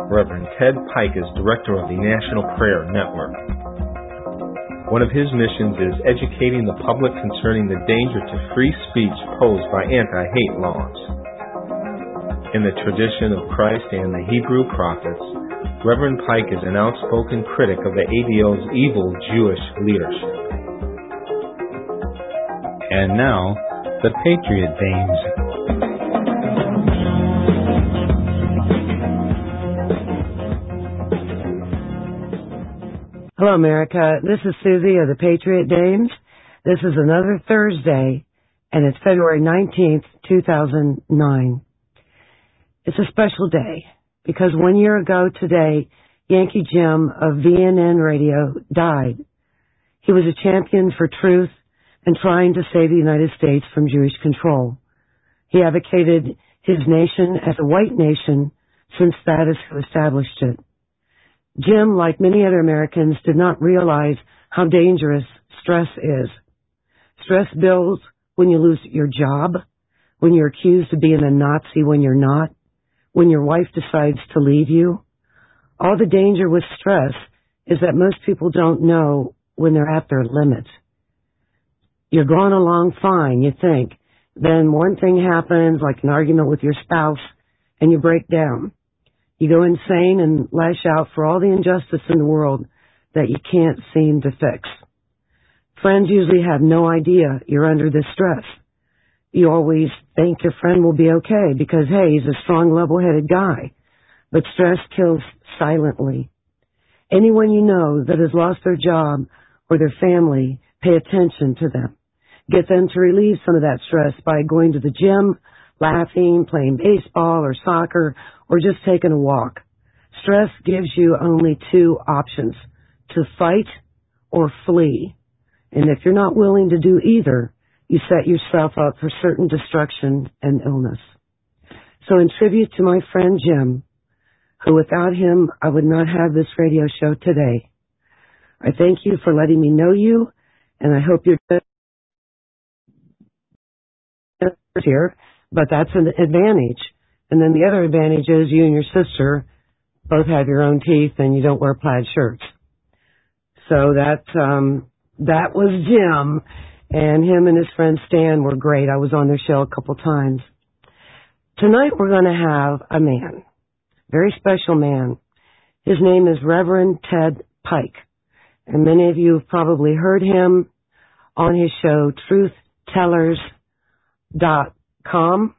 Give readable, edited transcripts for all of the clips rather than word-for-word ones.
Reverend Ted Pike is director of the National Prayer Network. One of his missions is educating the public concerning the danger to free speech posed by anti-hate laws. In the tradition of Christ and the Hebrew prophets, Reverend Pike is an outspoken critic of the ADL's evil Jewish leadership. And now, the Patriot Dames. Hello, America. This is Susie of the Patriot Dames. This is another Thursday, and it's February 19th, 2009. It's a special day because 1 year ago today, Yankee Jim of VNN Radio died. He was a champion for truth and trying to save the United States from Jewish control. He advocated his nation as a white nation since that is who established it. Jim, like many other Americans, did not realize how dangerous stress is. Stress builds when you lose your job, when you're accused of being a Nazi when you're not, when your wife decides to leave you. All the danger with stress is that most people don't know when they're at their limit. You're going along fine, you think. Then one thing happens, like an argument with your spouse, and you break down. You go insane and lash out for all the injustice in the world that you can't seem to fix. Friends usually have no idea you're under this stress. You always think your friend will be okay because, hey, he's a strong, level-headed guy. But stress kills silently. Anyone you know that has lost their job or their family, pay attention to them. Get them to relieve some of that stress by going to the gym, laughing, playing baseball or soccer, or just taking a walk. Stress gives you only two options, to fight or flee. And if you're not willing to do either, you set yourself up for certain destruction and illness. So in tribute to my friend Jim, who without him I would not have this radio show today, I thank you for letting me know you, and I hope you're here, but that's an advantage. And then the other advantage is you and your sister both have your own teeth and you don't wear plaid shirts. So that was Jim, and him and his friend Stan were great. I was on their show a couple times. Tonight we're going to have a man, very special man. His name is Reverend Ted Pike, and many of you have probably heard him on his show, TruthTellers.com.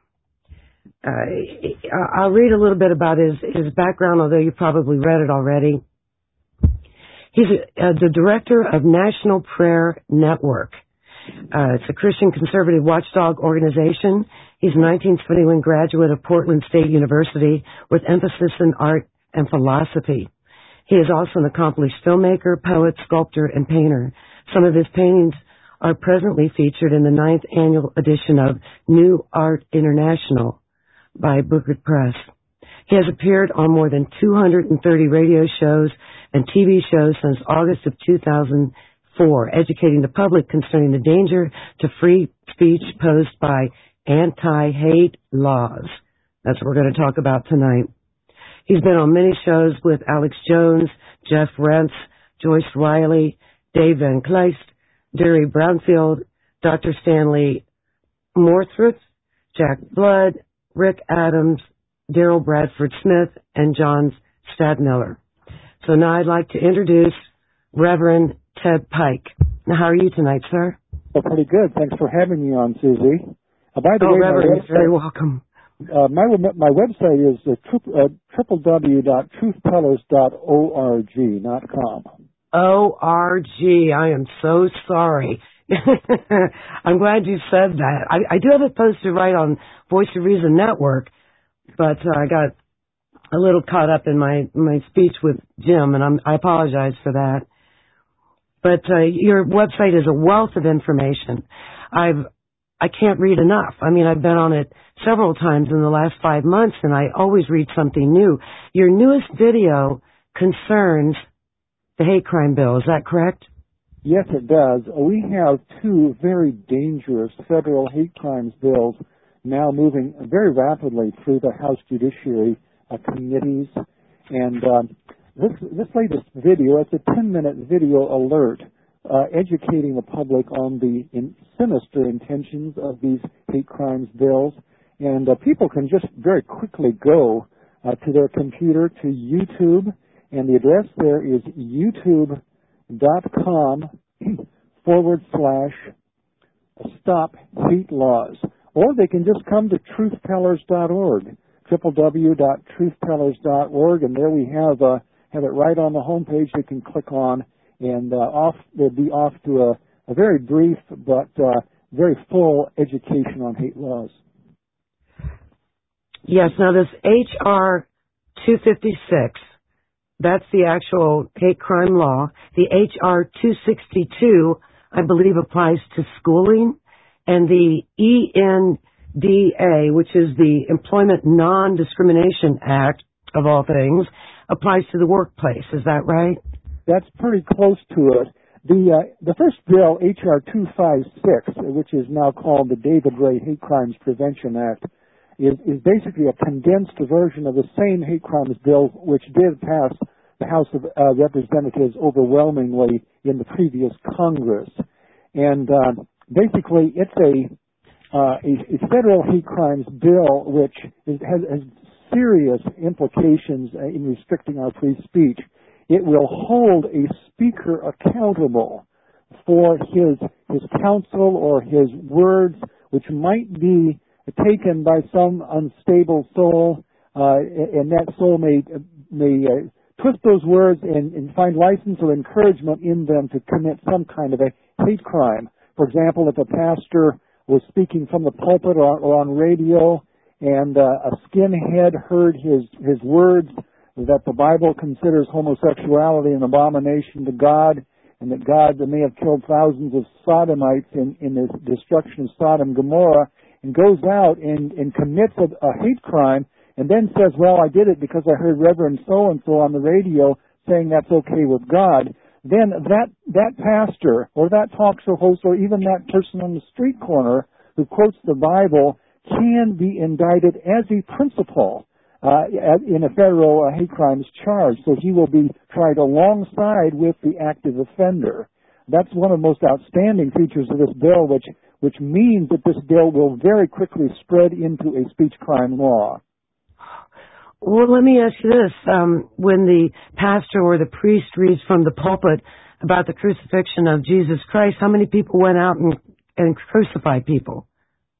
I'll read a little bit about his background, although you probably read it already. He's the director of National Prayer Network. It's a Christian conservative watchdog organization. He's a 1971 graduate of Portland State University with emphasis in art and philosophy. He is also an accomplished filmmaker, poet, sculptor, and painter. Some of his paintings are presently featured in the 9th annual edition of New Art International by Booker Press. He has appeared on more than 230 radio shows and TV shows since August of 2004, educating the public concerning the danger to free speech posed by anti-hate laws. That's what we're going to talk about tonight. He's been on many shows with Alex Jones, Jeff Rentz, Joyce Riley, Dave Van Kleist, Derry Brownfield, Dr. Stanley Morthrup, Jack Blood, Rick Adams, Daryl Bradford Smith, and John Stadmiller. So now I'd like to introduce Reverend Ted Pike. Now, how are you tonight, sir? Well, pretty good. Thanks for having me on, Susie. By the way, Reverend, you're very welcome. My website is www.truthtellers.org.com. O-R-G. I am so sorry. I'm glad you said that. I do have it posted right on Voice of Reason Network, but I got a little caught up in my speech with Jim, and I apologize for that. But your website is a wealth of information. I can't read enough. I mean, I've been on it several times in the last 5 months, and I always read something new. Your newest video concerns the hate crime bill. Is that correct? Yes, it does. We have two very dangerous federal hate crimes bills now moving very rapidly through the House Judiciary committees. And this latest video, it's a 10-minute video alert educating the public on the sinister intentions of these hate crimes bills. And people can just very quickly go to their computer to YouTube, and the address there is youtube.com/stop hate laws. Or they can just come to truthtellers.org, www.truthtellers.org, and there we have it right on the homepage they can click on, and they'll be off to a very brief but very full education on hate laws. Yes, now this H.R. 256, that's the actual hate crime law. The H.R. 262, I believe, applies to schooling, and the ENDA, which is the Employment Non-Discrimination Act, of all things, applies to the workplace. Is that right? That's pretty close to it. The first bill, H.R. 256, which is now called the David Ray Hate Crimes Prevention Act, is basically a condensed version of the same hate crimes bill which did pass the House of Representatives overwhelmingly in the previous Congress. And basically it's a federal hate crimes bill which has serious implications in restricting our free speech. It will hold a speaker accountable for his counsel or his words, which might be taken by some unstable soul, and that soul may twist those words and find license or encouragement in them to commit some kind of a hate crime. For example, if a pastor was speaking from the pulpit or on radio, and a skinhead heard his words that the Bible considers homosexuality an abomination to God, and that God may have killed thousands of sodomites in the destruction of Sodom and Gomorrah, and goes out and commits a hate crime, and then says, well, I did it because I heard Reverend so-and-so on the radio saying that's okay with God, then that pastor or that talk show host or even that person on the street corner who quotes the Bible can be indicted as a principal in a federal hate crimes charge. So he will be tried alongside with the active offender. That's one of the most outstanding features of this bill, which means that this bill will very quickly spread into a speech crime law. Well, let me ask you this. When the pastor or the priest reads from the pulpit about the crucifixion of Jesus Christ, how many people went out and crucified people?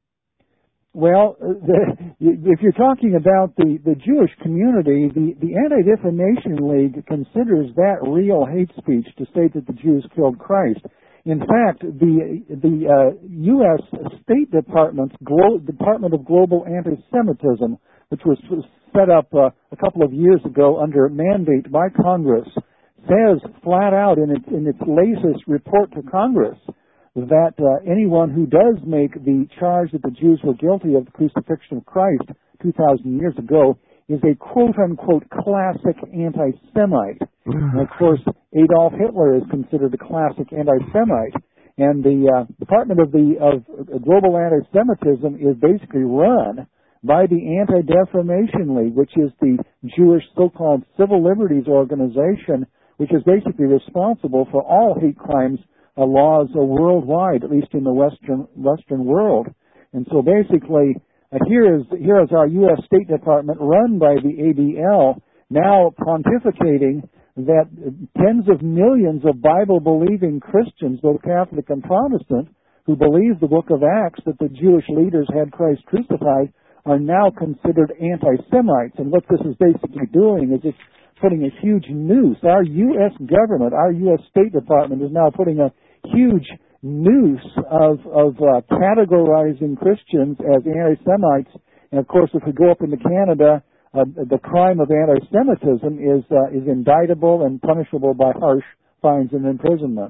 Well, if you're talking about the Jewish community, the Anti-Defamation League considers that real hate speech to state that the Jews killed Christ. In fact, the U.S. State Department of Global Anti-Semitism, which was set up a couple of years ago under mandate by Congress, says flat out in its latest report to Congress that anyone who does make the charge that the Jews were guilty of the crucifixion of Christ 2,000 years ago is a quote-unquote classic anti-Semite. And of course, Adolf Hitler is considered a classic anti-Semite. And the Department of Global Anti-Semitism is basically run by the Anti-Defamation League, which is the Jewish so-called civil liberties organization, which is basically responsible for all hate crimes laws worldwide, at least in the Western world. And so basically, here is our U.S. State Department run by the ADL now pontificating that tens of millions of Bible-believing Christians, both Catholic and Protestant, who believe the book of Acts that the Jewish leaders had Christ crucified, are now considered anti-Semites. And what this is basically doing is it's putting a huge noose. Our U.S. government, our U.S. State Department is now putting a huge noose of categorizing Christians as anti-Semites. And of course, if we go up into Canada, the crime of anti-Semitism is indictable and punishable by harsh fines and imprisonment.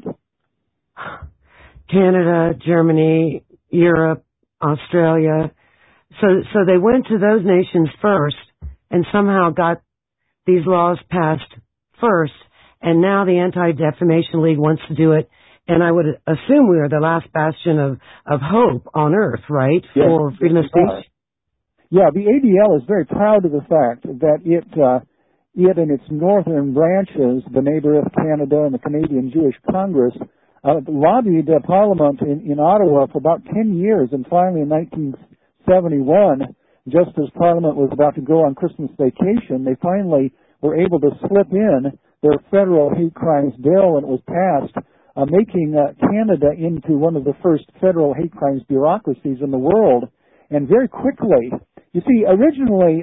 Canada, Germany, Europe, Australia. So they went to those nations first and somehow got these laws passed first, and now the Anti-Defamation League wants to do it. And I would assume we are the last bastion of hope on earth, right, for freedom of speech? Yeah, the ADL is very proud of the fact that it and its northern branches, the Neighbour of Canada and the Canadian Jewish Congress, lobbied Parliament in Ottawa for about 10 years, and finally in 1971, just as Parliament was about to go on Christmas vacation, they finally were able to slip in their federal hate crimes bill, and it was passed, making Canada into one of the first federal hate crimes bureaucracies in the world. And very quickly, you see, originally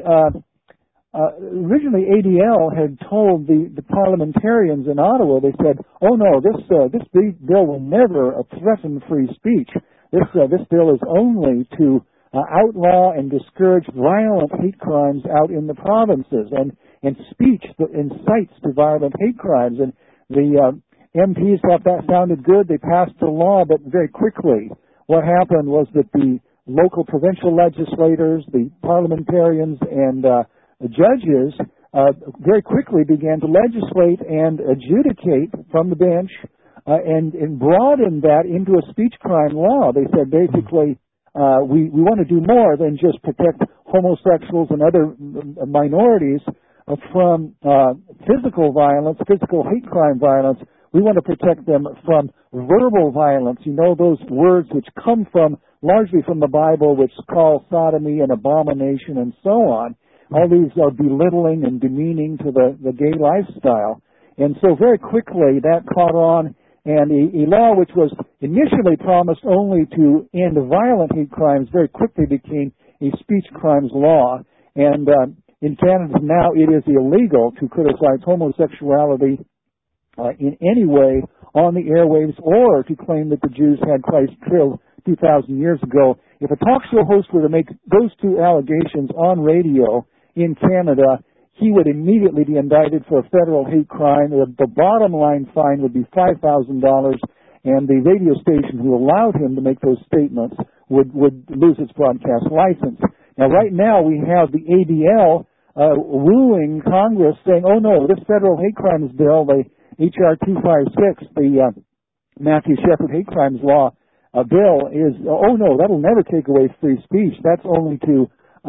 ADL had told the parliamentarians in Ottawa, they said, "Oh no, this bill will never threaten free speech. This bill is only to outlaw and discourage violent hate crimes out in the provinces and speech that incites to violent hate crimes." And the MPs thought that sounded good. They passed the law, but very quickly what happened was that the local provincial legislators, the parliamentarians, and the judges very quickly began to legislate and adjudicate from the bench and broaden that into a speech crime law. They said basically we want to do more than just protect homosexuals and other minorities from physical violence, physical hate crime violence. We want to protect them from verbal violence. You know, those words which come largely from the Bible, which call sodomy an abomination and so on. All these are belittling and demeaning to the gay lifestyle. And so very quickly that caught on, and a law which was initially promised only to end violent hate crimes very quickly became a speech crimes law. And in Canada now it is illegal to criticize homosexuality in any way on the airwaves, or to claim that the Jews had Christ killed 2,000 years ago. If a talk show host were to make those two allegations on radio in Canada, he would immediately be indicted for a federal hate crime. The bottom line fine would be $5,000, and the radio station who allowed him to make those statements would lose its broadcast license. Now, right now, we have the ADL wooing Congress, saying, "Oh no, this federal hate crimes bill, the H.R. 256, the Matthew Shepard hate crimes law bill, is, oh no, that'll never take away free speech. That's only to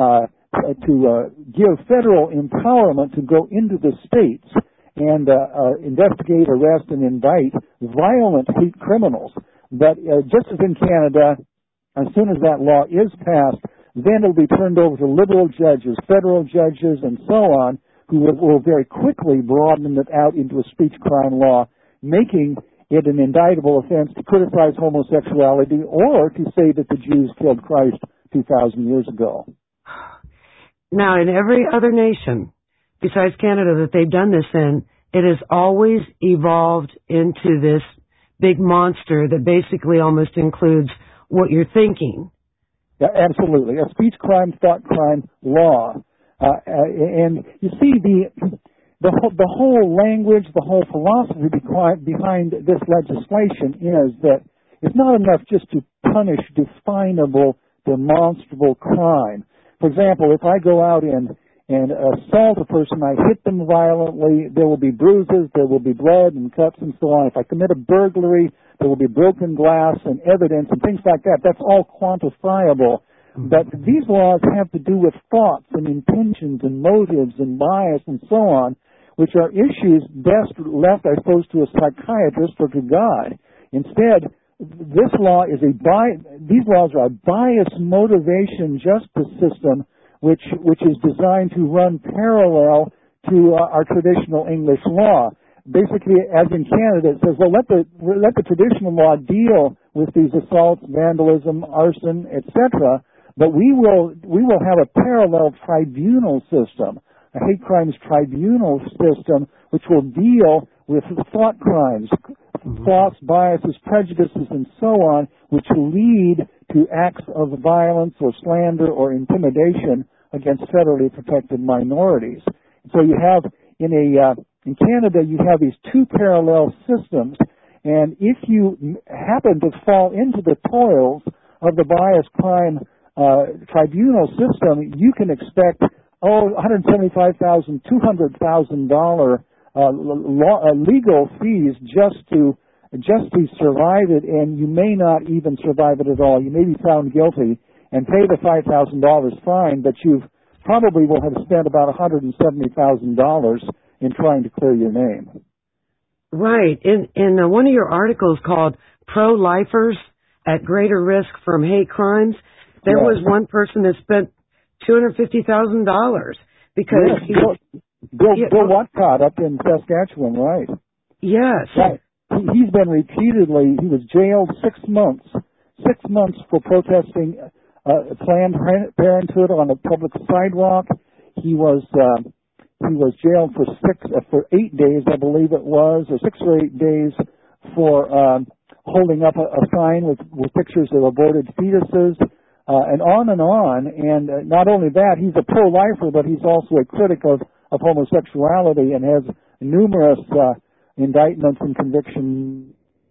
give federal empowerment to go into the states and investigate, arrest, and indict violent hate criminals." But just as in Canada, as soon as that law is passed, then it'll be turned over to liberal judges, federal judges, and so on, who will very quickly broaden it out into a speech crime law, making it an indictable offense to criticize homosexuality or to say that the Jews killed Christ 2,000 years ago. Now, in every other nation besides Canada that they've done this in, it has always evolved into this big monster that basically almost includes what you're thinking. Yeah, absolutely. A speech crime, thought crime law. And you see the whole language, the whole philosophy behind this legislation is that it's not enough just to punish definable, demonstrable crime. For example, if I go out and assault a person, I hit them violently, there will be bruises, there will be blood and cuts and so on. If I commit a burglary, there will be broken glass and evidence and things like that. That's all quantifiable. But these laws have to do with thoughts and intentions and motives and bias and so on, which are issues best left, I suppose, to a psychiatrist or to God. Instead, these laws are a bias motivation justice system which is designed to run parallel to our traditional English law. Basically, as in Canada, it says, well, let the traditional law deal with these assaults, vandalism, arson, etc., but we will have a parallel tribunal system, a hate crimes tribunal system, which will deal with thought crimes, thoughts, biases, prejudices, and so on, which lead to acts of violence or slander or intimidation against federally protected minorities. So you have in Canada, you have these two parallel systems, and if you happen to fall into the toils of the bias crime tribunal system, you can expect $175,000, $200,000 legal fees just to survive it, and you may not even survive it at all. You may be found guilty and pay the $5,000 fine, but you've probably will have spent about $170,000 in trying to clear your name. Right. In one of your articles called Pro-Lifers at Greater Risk from Hate Crimes, there was one person that spent $250,000 because Bill Watcott up in Saskatchewan, right? Yes. Right. He's been repeatedly, he was jailed 6 months for protesting Planned Parenthood on a public sidewalk. He was jailed for 8 days, I believe it was, or 6 or 8 days for holding up a sign with pictures of aborted fetuses, and on and on. And not only that, he's a pro-lifer, but he's also a critic of homosexuality and has numerous indictments and convictions.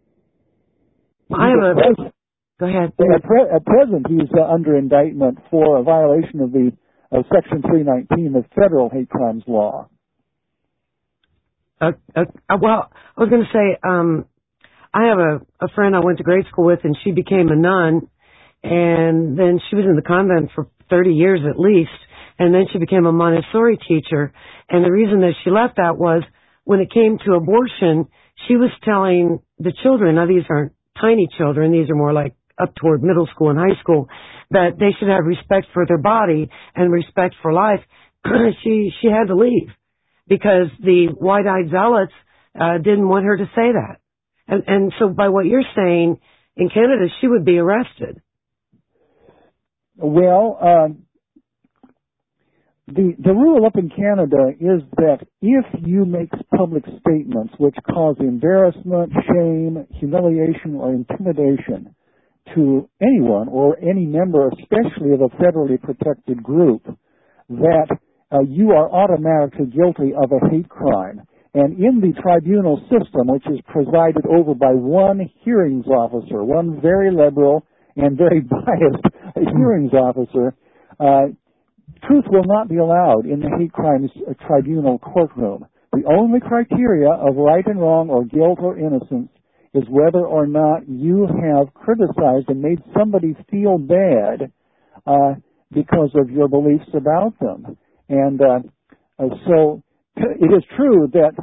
Go ahead. At present, he's under indictment for a violation of Section 319 of federal hate crimes law. Well, I was going to say, I have a friend I went to grade school with, and she became a nun, and then she was in the convent for 30 years at least, and then she became a Montessori teacher. And the reason that she left that was when it came to abortion, she was telling the children, now these aren't tiny children, these are more like up toward middle school and high school, that they should have respect for their body and respect for life. She had to leave because the wide-eyed zealots didn't want her to say that. And so by what you're saying, in Canada, she would be arrested. Well, the rule up in Canada is that if you make public statements which cause embarrassment, shame, humiliation, or intimidation to anyone or any member, especially of a federally protected group, that you are automatically guilty of a hate crime. And in the tribunal system, which is presided over by one hearings officer, one very liberal and very biased hearings officer, truth will not be allowed in the hate crimes tribunal courtroom. The only criteria of right and wrong or guilt or innocence is whether or not you have criticized and made somebody feel bad because of your beliefs about them. And so it is true that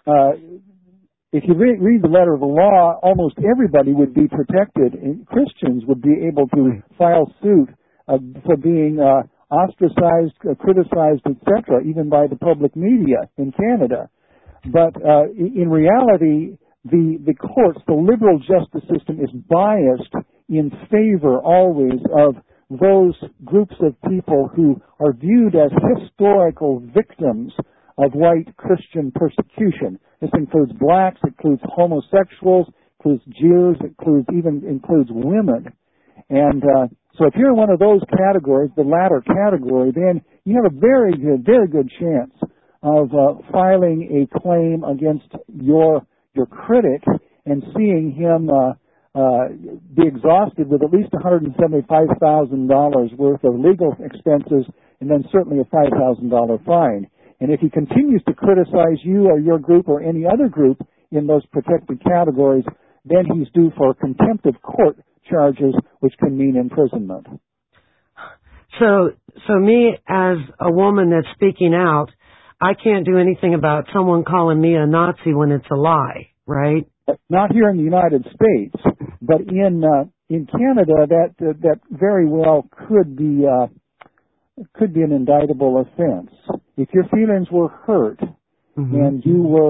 if you read the letter of the law, almost everybody would be protected. And Christians would be able to file suit for being ostracized, criticized, etc., even by the public media in Canada. But in reality, the courts, the liberal justice system is biased in favor always of those groups of people who are viewed as historical victims of white Christian persecution. This includes blacks, it includes homosexuals, includes Jews, it includes women. And so if you're in one of those categories, the latter category, then you have a very good chance of filing a claim against your critic and seeing him be exhausted with at least $175,000 worth of legal expenses and then certainly a $5,000 fine. And if he continues to criticize you or your group or any other group in those protected categories, then he's due for contempt of court charges, which can mean imprisonment. So me as a woman that's speaking out, I can't do anything about someone calling me a Nazi when it's a lie, right? Not here in the United States, but in Canada, that very well could be an indictable offense. If your feelings were hurt and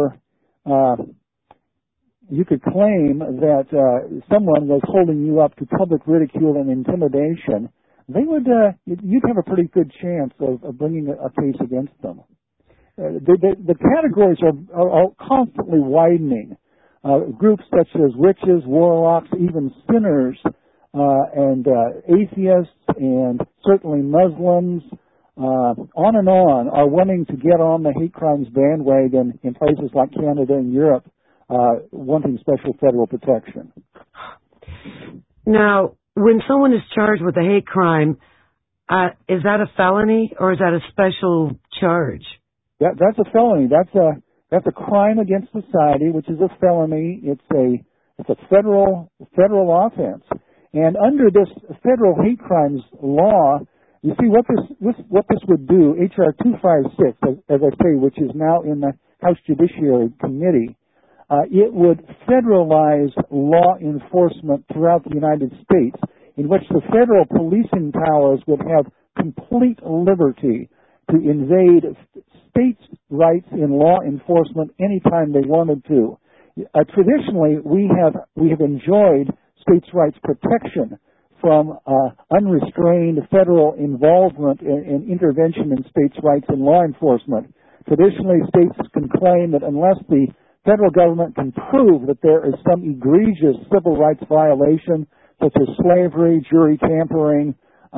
you could claim that someone was holding you up to public ridicule and intimidation, you'd have a pretty good chance of bringing a case against them. The categories are constantly widening. Groups such as witches, warlocks, even sinners, and atheists, and certainly Muslims, on and on, are wanting to get on the hate crimes bandwagon in places like Canada and Europe, wanting special federal protection. Now, when someone is charged with a hate crime, is that a felony or is that a special charge? That's a felony. That's a crime against society, which is a felony. It's a federal offense. And under this federal hate crimes law, You see, what this would do, H.R. 256, as I say, which is now in the House Judiciary Committee, it would federalize law enforcement throughout the United States, in which the federal policing powers would have complete liberty to invade states' rights in law enforcement anytime they wanted to. Traditionally, we have enjoyed states' rights protection from unrestrained federal involvement and intervention in states' rights in law enforcement. Traditionally, states can claim that unless the federal government can prove that there is some egregious civil rights violation, such as slavery, jury tampering,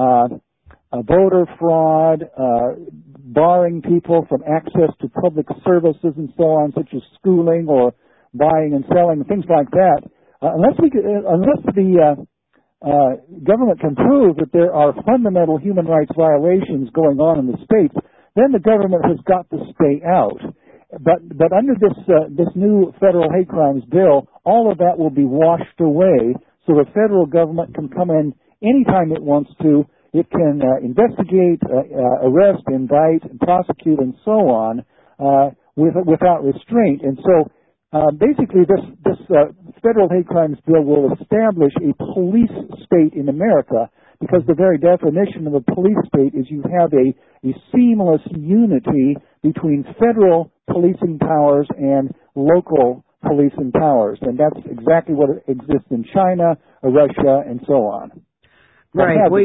voter fraud, barring people from access to public services and so on, such as schooling or buying and selling, things like that. Unless the government can prove that there are fundamental human rights violations going on in the states, then the government has got to stay out. But under this new federal hate crimes bill, all of that will be washed away, so the federal government can come in anytime it wants to. It can investigate, arrest, indict, and prosecute, and so on, without restraint. And so, basically, this federal hate crimes bill will establish a police state in America, because the very definition of a police state is you have a seamless unity between federal policing powers and local policing powers, and that's exactly what exists in China, Russia, and so on. Right. Well,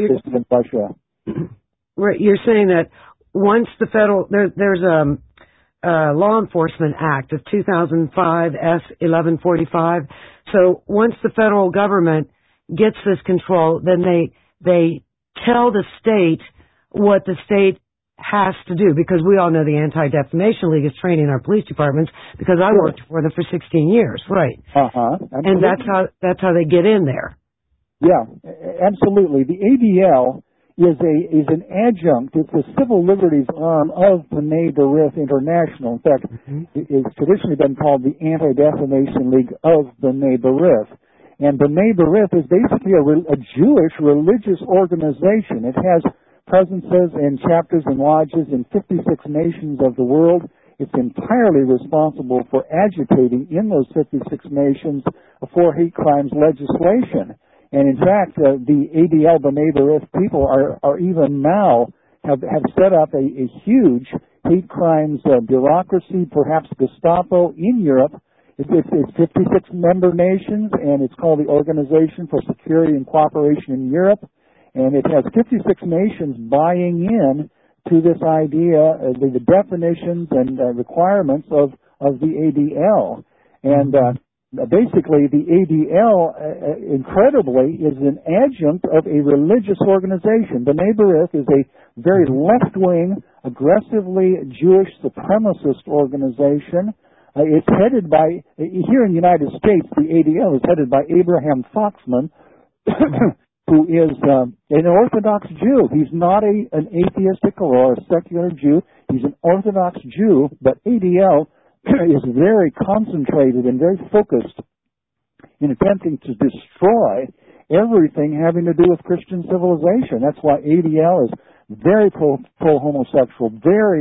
right. You're saying that once the federal there's a Law Enforcement Act of 2005, S 1145. So once the federal government gets this control, then they tell the state what the state has to do, because we all know the Anti-Defamation League is training our police departments, because I worked for them for 16 years, right? And that's how they get in there. Yeah, absolutely. The ADL is an adjunct. It's the civil liberties arm of B'nai B'rith International. In fact, it's traditionally been called the Anti-Defamation League of B'nai B'rith. And B'nai B'rith is basically a Jewish religious organization. It has presences and chapters and lodges in 56 nations of the world. It's entirely responsible for agitating in those 56 nations for hate crimes legislation. And in fact, the ADL B'nai B'rith people are even now have set up a huge hate crimes bureaucracy, perhaps Gestapo, in Europe. It's 56 member nations, and it's called the Organization for Security and Cooperation in Europe. And it has 56 nations buying in to this idea, the definitions and requirements of the ADL. And basically, the ADL, incredibly, is an adjunct of a religious organization. B'nai B'rith is a very left-wing, aggressively Jewish supremacist organization. It's headed by, here in the United States, the ADL is headed by Abraham Foxman, who is an Orthodox Jew. He's not an atheistic or a secular Jew. He's an Orthodox Jew, but ADL is very concentrated and very focused in attempting to destroy everything having to do with Christian civilization. That's why ADL is very pro-homosexual, very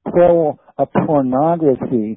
pro-pornography.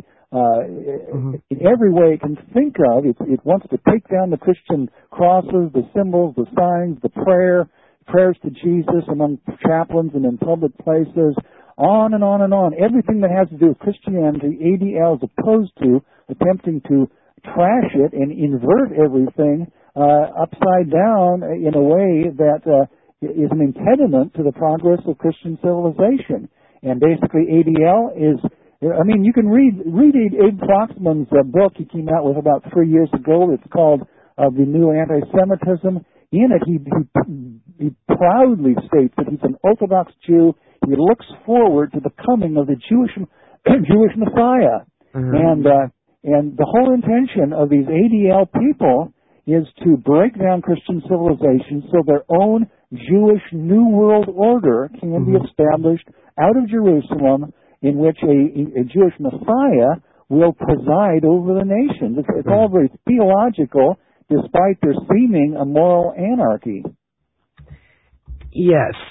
In every way it can think of, it wants to take down the Christian crosses, the symbols, the signs, the prayers to Jesus among chaplains and in public places, on and on and on. Everything that has to do with Christianity, ADL is opposed to, attempting to trash it and invert everything upside down in a way that is an impediment to the progress of Christian civilization. And basically ADL is, I mean, you can read Abe Foxman's book he came out with about 3 years ago. It's called The New Anti-Semitism. In it, he proudly states that he's an Orthodox Jew. He looks forward to the coming of the Jewish Messiah. And the whole intention of these ADL people is to break down Christian civilization so their own Jewish New World Order can be established out of Jerusalem, in which a Jewish Messiah will preside over the nations. It's all very theological, despite their seeming moral anarchy. Yes.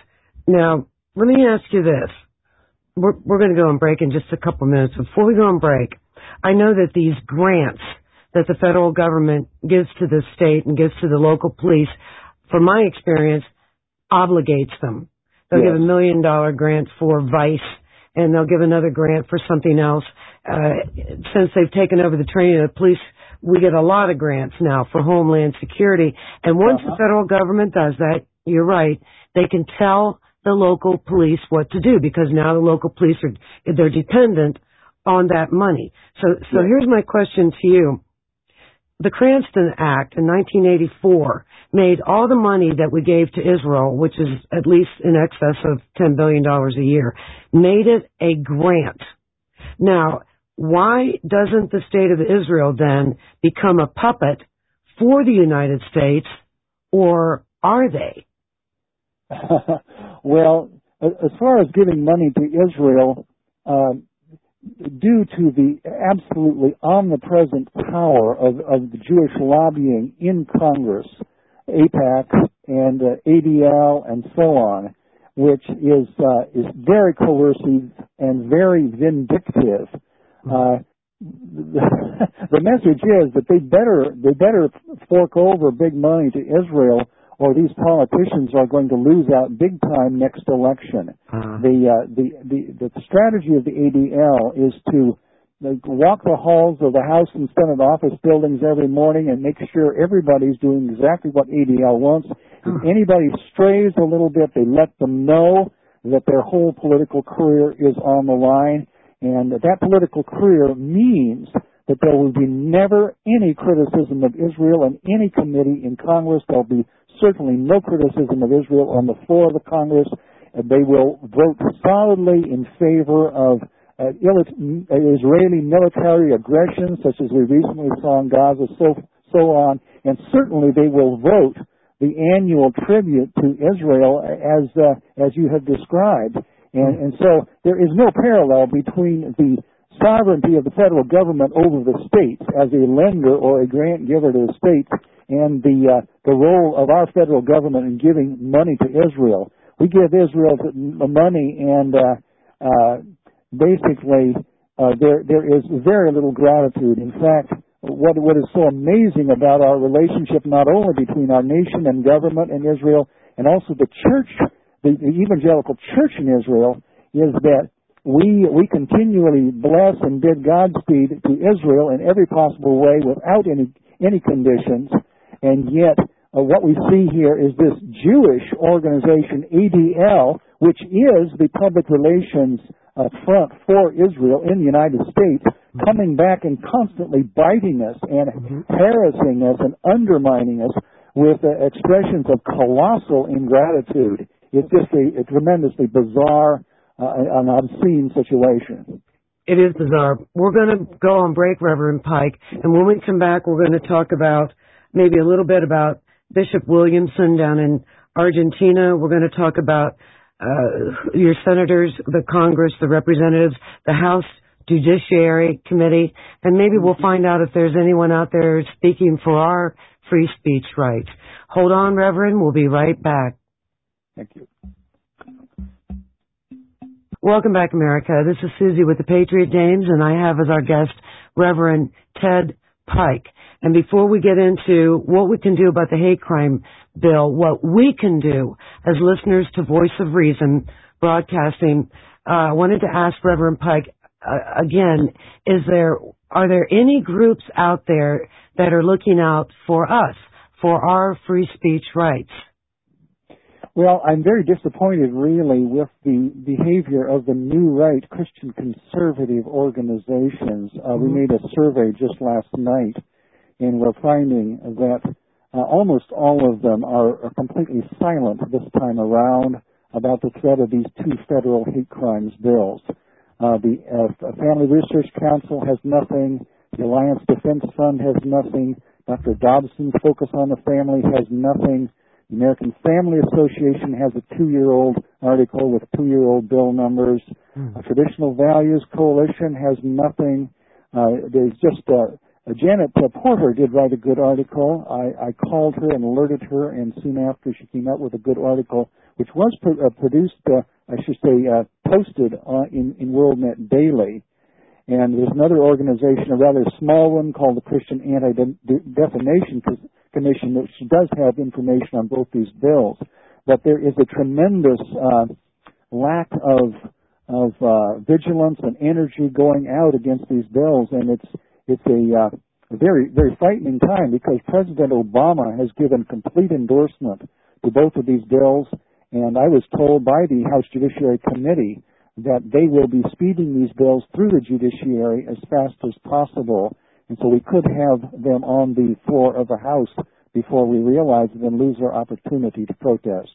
Now, let me ask you this. We're going to go on break in just a couple minutes. Before we go on break, I know that these grants that the federal government gives to the state and gives to the local police, from my experience, obligates them. They'll give $1 million grant for Vice, and they'll give another grant for something else. Since they've taken over the training of the police, we get a lot of grants now for Homeland Security. And once the federal government does that, you're right, they can tell the local police what to do, because now the local police they're dependent on that money. So here's my question to you. The Cranston Act in 1984 made all the money that we gave to Israel, which is at least in excess of $10 billion a year, made it a grant. Now, why doesn't the state of Israel then become a puppet for the United States, or are they? Well, as far as giving money to Israel, due to the absolutely omnipresent power of the Jewish lobbying in Congress, AIPAC and ADL and so on, which is very coercive and very vindictive. The message is that they better fork over big money to Israel, or these politicians are going to lose out big time next election. The strategy of the ADL is to walk the halls of the House and Senate office buildings every morning and make sure everybody's doing exactly what ADL wants. If anybody strays a little bit, they let them know that their whole political career is on the line, and that political career means that there will be never any criticism of Israel in any committee in Congress. There'll be certainly no criticism of Israel on the floor of the Congress. They will vote solidly in favor of Israeli military aggression, such as we recently saw in Gaza, so on. And certainly they will vote the annual tribute to Israel as you have described. And so there is no parallel between the sovereignty of the federal government over the states as a lender or a grant giver to the states and the role of our federal government in giving money to Israel. We give Israel money, and basically there is very little gratitude. In fact, what is so amazing about our relationship, not only between our nation and government and Israel, and also the church, the evangelical church in Israel, is that we continually bless and bid Godspeed to Israel in every possible way without any conditions. And yet, what we see here is this Jewish organization, ADL, which is the public relations front for Israel in the United States, coming back and constantly biting us and harassing us and undermining us with expressions of colossal ingratitude. It's just a tremendously bizarre and obscene situation. It is bizarre. We're going to go on break, Reverend Pike, and when we come back, we're going to talk about maybe a little bit about Bishop Williamson down in Argentina. We're going to talk about your senators, the Congress, the representatives, the House Judiciary Committee, and maybe we'll find out if there's anyone out there speaking for our free speech rights. Hold on, Reverend. We'll be right back. Thank you. Welcome back, America. This is Susie with the Patriot Dames, and I have as our guest Reverend Ted Pike. And before we get into what we can do about the hate crime bill, what we can do as listeners to Voice of Reason Broadcasting, I wanted to ask Reverend Pike again, are there any groups out there that are looking out for us, for our free speech rights? Well, I'm very disappointed, really, with the behavior of the New Right Christian conservative organizations. We made a survey just last night, and we're finding that almost all of them are completely silent this time around about the threat of these two federal hate crimes bills. The Family Research Council has nothing. The Alliance Defense Fund has nothing. Dr. Dobson's Focus on the Family has nothing. The American Family Association has a 2-year-old article with 2-year-old bill numbers. Traditional Values Coalition has nothing. There's just Janet Porter did write a good article. I called her and alerted her, and soon after she came out with a good article which was produced, posted in WorldNet Daily. And there's another organization, a rather small one, called the Christian Anti-Defamation Commission, which does have information on both these bills. But there is a tremendous lack of vigilance and energy going out against these bills, and it's a very, very frightening time, because President Obama has given complete endorsement to both of these bills, and I was told by the House Judiciary Committee that they will be speeding these bills through the judiciary as fast as possible, and so we could have them on the floor of the House before we realize it and lose our opportunity to protest.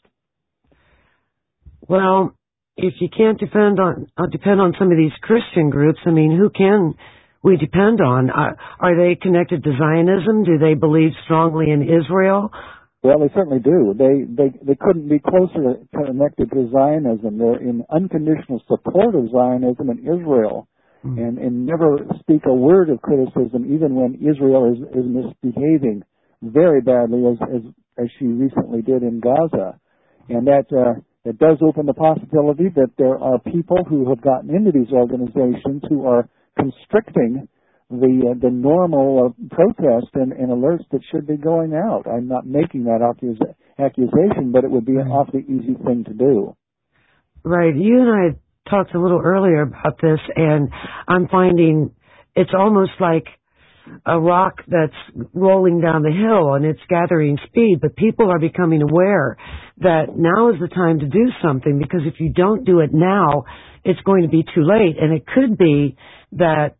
Well, if you can't depend on some of these Christian groups, I mean, who can we depend on? Are they connected to Zionism? Do they believe strongly in Israel? Well, they certainly do. They couldn't be closer connected to Zionism. They're in unconditional support of Zionism and Israel, and never speak a word of criticism, even when Israel is misbehaving very badly, as she recently did in Gaza. And that does open the possibility that there are people who have gotten into these organizations who are constricting the normal protest and alerts that should be going out. I'm not making that accusation, but it would be an awfully easy thing to do. Right. You and I talked a little earlier about this, and I'm finding it's almost like a rock that's rolling down the hill and it's gathering speed, but people are becoming aware that now is the time to do something, because if you don't do it now, it's going to be too late. And it could be that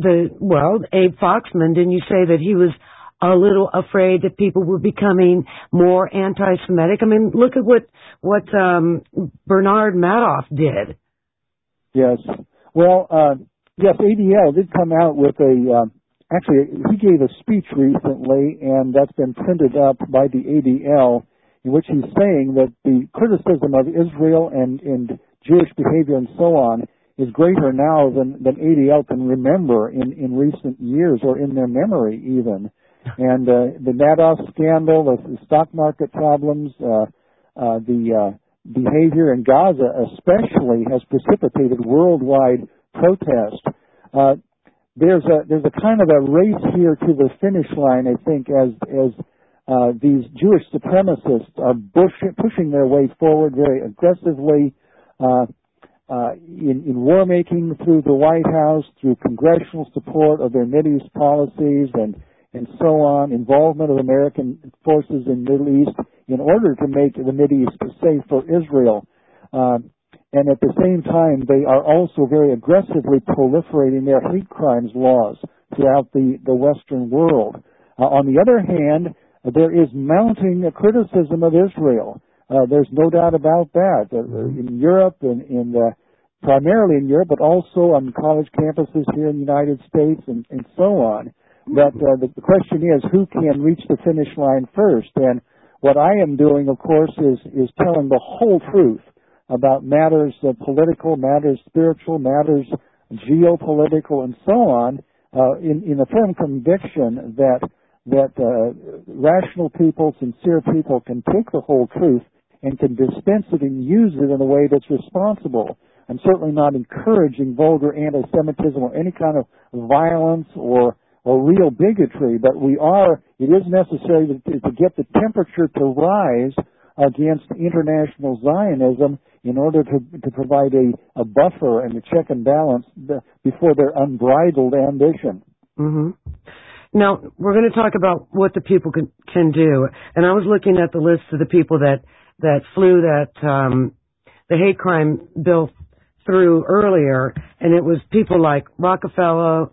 Abe Foxman, didn't you say that he was a little afraid that people were becoming more anti-Semitic? I mean, look at what Bernard Madoff did. Yes. Well, yes, ADL did come out with actually, he gave a speech recently, and that's been printed up by the ADL, in which he's saying that the criticism of Israel and Jewish behavior and so on is greater now than ADL can remember in recent years, or in their memory even. And the Madoff scandal, the stock market problems, the behavior in Gaza especially has precipitated worldwide protest. There's a kind of a race here to the finish line, I think, as these Jewish supremacists are pushing their way forward very aggressively in war making through the White House, through congressional support of their Mideast policies and so on, involvement of American forces in the Middle East in order to make the Mideast safe for Israel. And at the same time, they are also very aggressively proliferating their hate crimes laws throughout the Western world. On the other hand, there is mounting criticism of Israel. There's no doubt about that. In Europe, primarily in Europe, but also on college campuses here in the United States and so on. But the question is, who can reach the finish line first? And what I am doing, of course, is telling the whole truth about matters political, matters spiritual, matters geopolitical, and so on, in a firm conviction that rational people, sincere people, can take the whole truth and can dispense it and use it in a way that's responsible. I'm certainly not encouraging vulgar anti-Semitism or any kind of violence or real bigotry, but it is necessary to get the temperature to rise against international Zionism in order to provide a buffer and a check and balance before their unbridled ambition. Mm-hmm. Now, we're going to talk about what the people can do. And I was looking at the list of the people that flew the hate crime bill through earlier, and it was people like Rockefeller,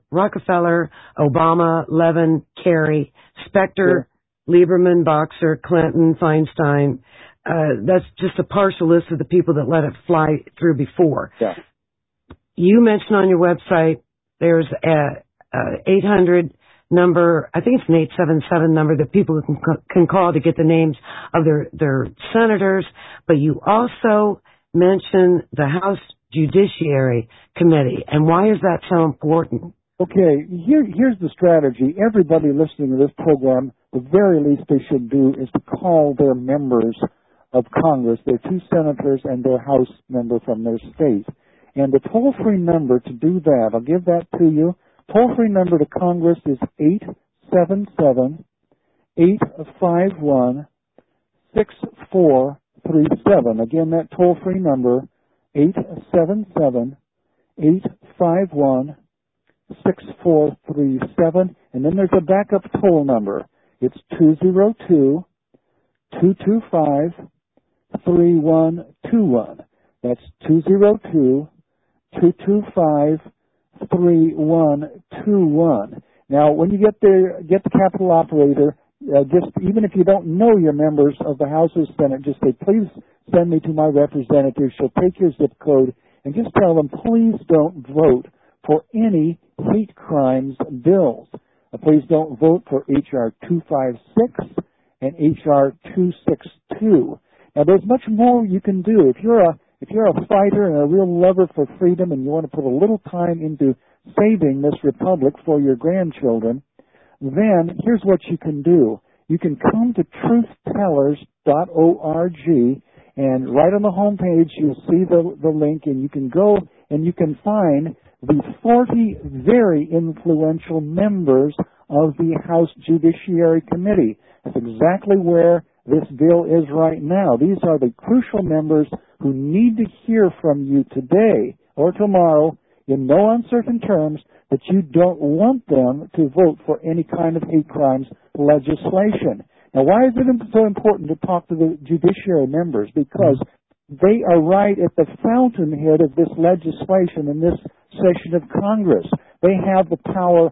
Obama, Levin, Kerry, Specter, Lieberman, Boxer, Clinton, Feinstein. That's just a partial list of the people that let it fly through before. Yeah. You mentioned on your website there's a 800 number, I think it's an 877 number that people can call to get the names of their senators, but you also mentioned the House Judiciary Committee, and why is that so important? Okay, here's the strategy. Everybody listening to this program, the very least they should do is to call their members of Congress. They're 2 senators and their House member from their state. And the toll-free number to do that, I'll give that to you. Toll-free number to Congress is 877-851-6437. Again, that toll-free number, 877-851-6437. And then there's a backup toll number. It's 202-225-3121. That's 202-225-3121. Now, when you get there, get the Capitol operator. Just even if you don't know your members of the House or Senate, just say, please send me to my representative. She'll take your zip code and just tell them, please don't vote for any hate crimes bills. Please don't vote for H.R. 256 and H.R. 262. Now, there's much more you can do. If you're a fighter and a real lover for freedom and you want to put a little time into saving this republic for your grandchildren, then here's what you can do. You can come to truthtellers.org, and right on the home page you'll see the link, and you can go and you can find the 40 very influential members of the House Judiciary Committee. That's exactly where this bill is right now. These are the crucial members who need to hear from you today or tomorrow in no uncertain terms that you don't want them to vote for any kind of hate crimes legislation. Now, why is it so important to talk to the judiciary members? Because they are right at the fountainhead of this legislation in this session of Congress. They have the power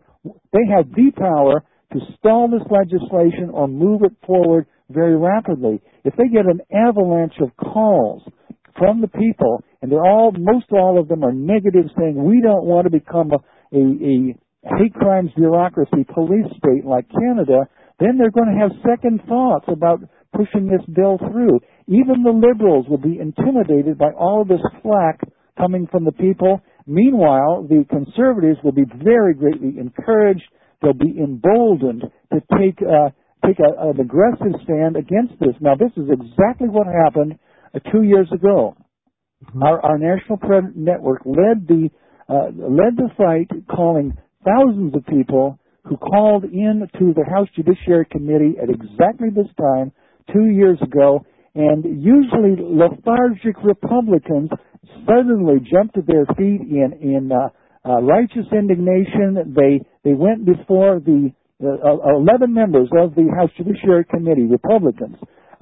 to stall this legislation or move it forward very rapidly. If they get an avalanche of calls from the people, and most all of them are negative, saying we don't want to become a hate crimes bureaucracy police state like Canada, then they're going to have second thoughts about pushing this bill through. Even the liberals will be intimidated by all of this flack coming from the people. Meanwhile, the conservatives will be very greatly encouraged. They'll be emboldened to take an aggressive stand against this. Now, this is exactly what happened 2 years ago. Our National Prayer Network led the fight, calling thousands of people who called in to the House Judiciary Committee at exactly this time 2 years ago, and usually lethargic Republicans suddenly jumped to their feet in righteous indignation. They went before the 11 members of the House Judiciary Committee, Republicans,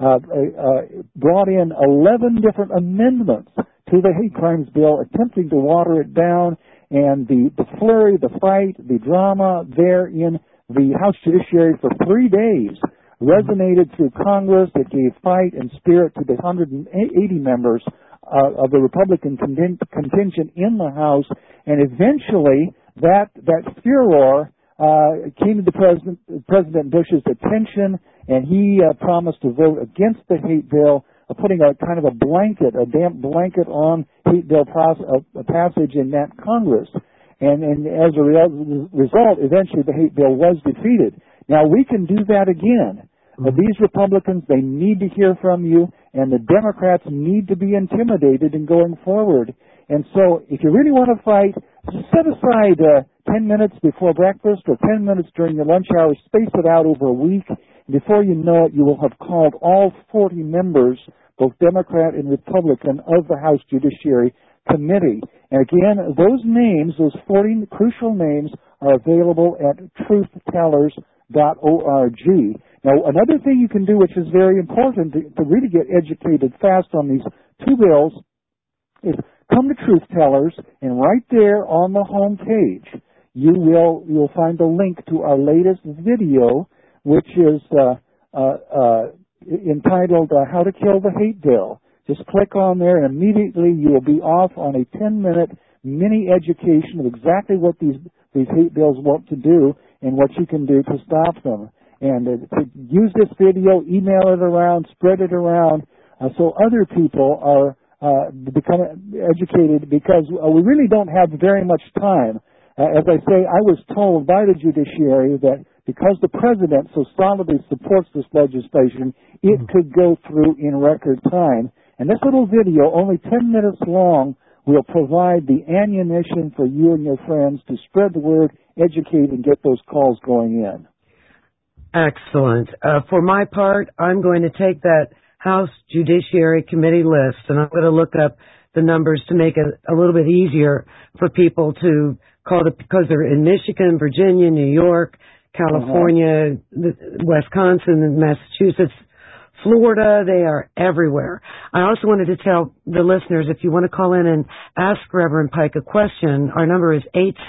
brought in 11 different amendments to the hate crimes bill, attempting to water it down, and the flurry, the fight, the drama there in the House Judiciary for 3 days resonated through Congress. It gave fight and spirit to the 180 members of the Republican contingent in the House, and eventually that furor came to President Bush's attention, and he promised to vote against the hate bill, putting a kind of a damp blanket on hate bill passage in that Congress. And as a result, eventually the hate bill was defeated. Now, we can do that again. These Republicans, they need to hear from you, and the Democrats need to be intimidated in going forward. And so, if you really want to fight, set aside 10 minutes before breakfast or 10 minutes during your lunch hour, space it out over a week, and before you know it, you will have called all 40 members, both Democrat and Republican, of the House Judiciary Committee. And again, those names, those 40 crucial names, are available at truthtellers.org. Now, another thing you can do, which is very important to really get educated fast on these two bills, is come to Truth Tellers, and right there on the home page, you'll find a link to our latest video, which is entitled "How to Kill the Hate Bill." Just click on there, and immediately you will be off on a 10-minute mini education of exactly what these hate bills want to do and what you can do to stop them. And to use this video, email it around, spread it around, so other people are become educated, because we really don't have very much time. As I say, I was told by the judiciary that because the president so solidly supports this legislation, it could go through in record time. And this little video, only 10 minutes long, will provide the ammunition for you and your friends to spread the word, educate, and get those calls going in. Excellent. For my part, I'm going to take that House Judiciary Committee list, and I'm going to look up the numbers to make it a little bit easier for people to call because they're in Michigan, Virginia, New York, California, Wisconsin, Massachusetts, Florida. They are everywhere. I also wanted to tell the listeners, if you want to call in and ask Reverend Pike a question, our number is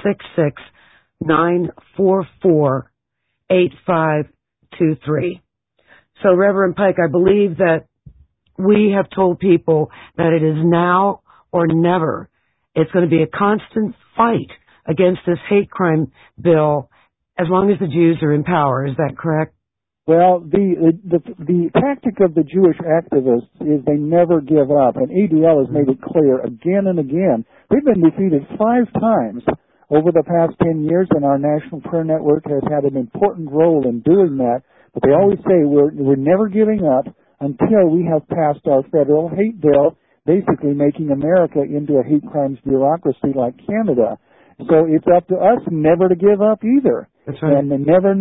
866-944-8523. So, Reverend Pike, I believe that we have told people that it is now or never. It's going to be a constant fight against this hate crime bill as long as the Jews are in power. Is that correct? Well, the tactic of the Jewish activists is they never give up, and ADL has made it clear again and again. We've been defeated 5 times over the past 10 years, and our National Prayer Network has had an important role in doing that. But they always say we're never giving up until we have passed our federal hate bill, basically making America into a hate crimes bureaucracy like Canada. So it's up to us never to give up either. That's right. And never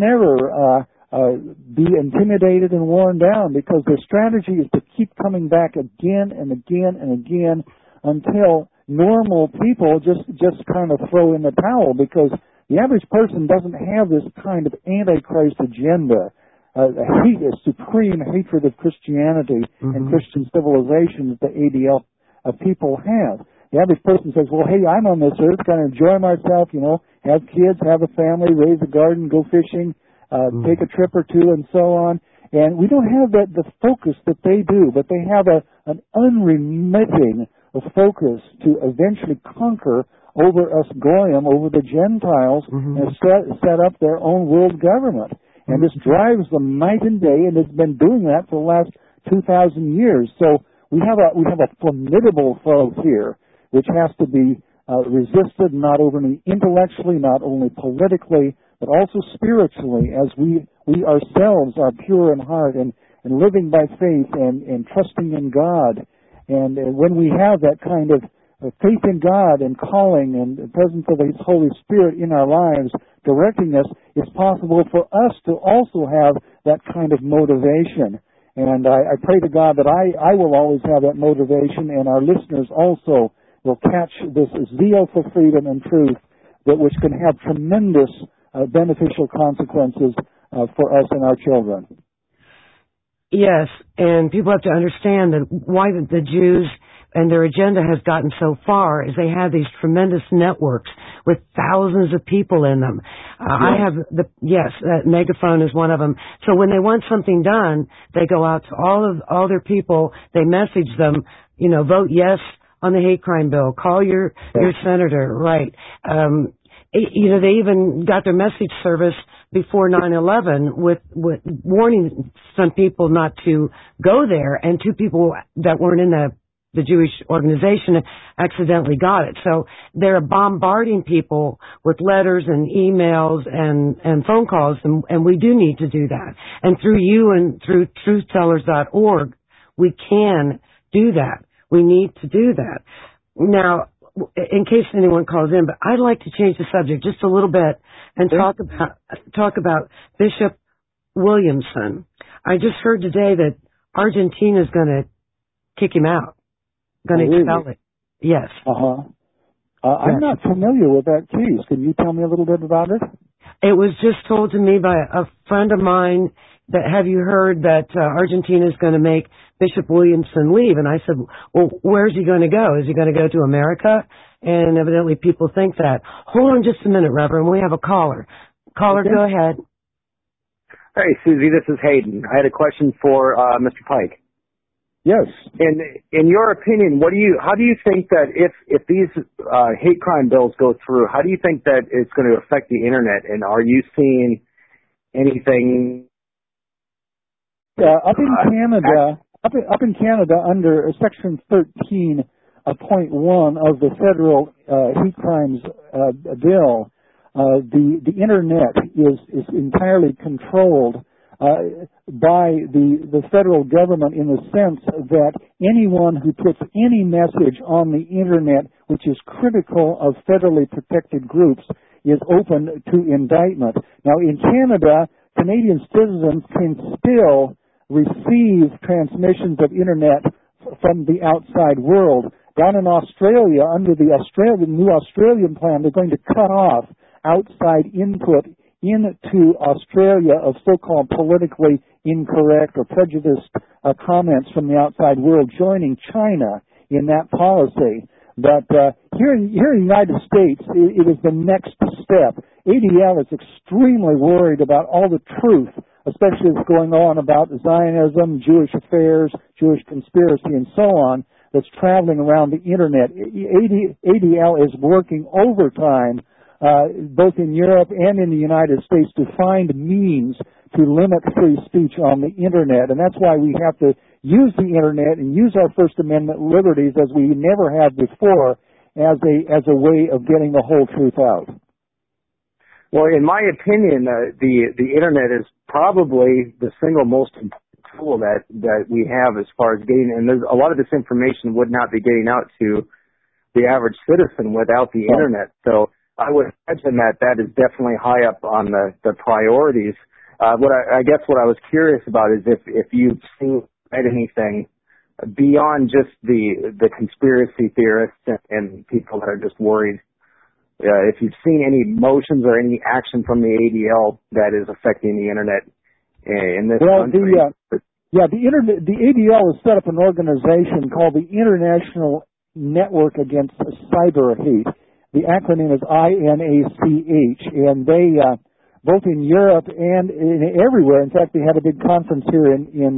be intimidated and worn down, because their strategy is to keep coming back again and again and again until normal people just kind of throw in the towel, because the average person doesn't have this kind of antichrist agenda. A supreme hatred of Christianity and Christian civilization that the ADL people have. The average person says, well, hey, I'm on this earth, going to enjoy myself, have kids, have a family, raise a garden, go fishing, take a trip or two, and so on. And we don't have the focus that they do, but they have an unremitting focus to eventually conquer over us Goyim, over the Gentiles, and set up their own world government. And this drives them night and day, and it's been doing that for the last 2,000 years. So we have a formidable foe here, which has to be resisted not only intellectually, not only politically, but also spiritually, as we ourselves are pure in heart and living by faith and trusting in God. And when we have that kind of faith in God and calling and the presence of His Holy Spirit in our lives directing us, it's possible for us to also have that kind of motivation. And I pray to God that I will always have that motivation, and our listeners also will catch this zeal for freedom and truth, which can have tremendous beneficial consequences for us and our children. Yes, and people have to understand that why the Jews and their agenda has gotten so far is they have these tremendous networks with thousands of people in them. I have Megaphone is one of them. So when they want something done, they go out to all their people, they message them, vote yes on the hate crime bill, call your senator, right. They even got their message service before 9/11 with warning some people not to go there, and 2 people that weren't in the Jewish organization accidentally got it. So they're bombarding people with letters and emails and phone calls, and we do need to do that. And through you and through truthtellers.org, we can do that. We need to do that. Now, in case anyone calls in, but I'd like to change the subject just a little bit and talk about Bishop Williamson. I just heard today that Argentina's going to kick him out. Going to expel it. Yes. I'm not familiar with that case. Can you tell me a little bit about it? It was just told to me by a friend of mine that, have you heard that Argentina is going to make Bishop Williamson leave? And I said, well, where's he going to go? Is he going to go to America? And evidently people think that. Hold on just a minute, Reverend. We have a caller. Caller, go ahead. Hey, Susie, this is Hayden. I had a question for Mr. Pike. Yes. In your opinion, how do you think that if these hate crime bills go through, how do you think that it's going to affect the internet? And are you seeing anything up in Canada under Section 13.1 of the federal hate crimes bill? The internet is entirely controlled by the federal government, in the sense that anyone who puts any message on the internet which is critical of federally protected groups is open to indictment. Now, in Canada, Canadian citizens can still receive transmissions of internet from the outside world. Down in Australia, under the new Australian plan, they're going to cut off outside input into Australia of so-called politically incorrect or prejudiced comments from the outside world, joining China in that policy. But here in the United States, it is the next step. ADL is extremely worried about all the truth, especially what's going on about Zionism, Jewish affairs, Jewish conspiracy, and so on, that's traveling around the internet. ADL is working overtime, both in Europe and in the United States, to find means to limit free speech on the internet. And that's why we have to use the internet and use our First Amendment liberties as we never have before as a way of getting the whole truth out. Well, in my opinion, the internet is probably the single most important tool that we have as far as getting, and there's a lot of this information would not be getting out to the average citizen without the internet. So I would imagine that is definitely high up on the priorities. I guess what I was curious about is if you've read anything beyond just the conspiracy theorists and people that are just worried. If you've seen any motions or any action from the ADL that is affecting the internet in this country. The ADL has set up an organization called the International Network Against Cyber Hate. The acronym is INACH, and they both in Europe and everywhere. In fact, they had a big conference here in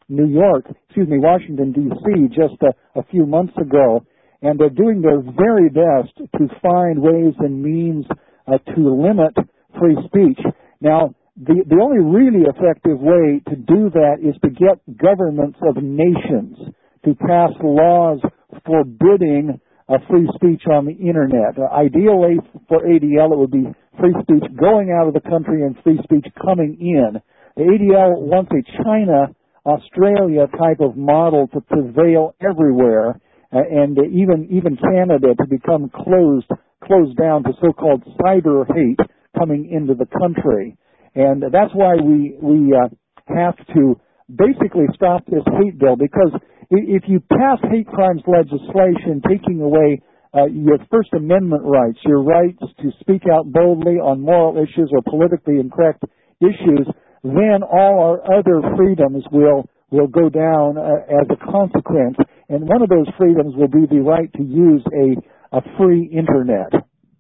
Washington D.C. just a few months ago. And they're doing their very best to find ways and means to limit free speech. Now, the only really effective way to do that is to get governments of nations to pass laws forbidding free speech on the internet. Ideally, for ADL, it would be free speech going out of the country and free speech coming in. The ADL wants a China-Australia type of model to prevail everywhere. And even Canada to become closed down to so-called cyber hate coming into the country. And that's why we have to basically stop this hate bill, because if you pass hate crimes legislation taking away your First Amendment rights, your rights to speak out boldly on moral issues or politically incorrect issues, then all our other freedoms will go down as a consequence. And one of those freedoms will be the right to use a free internet.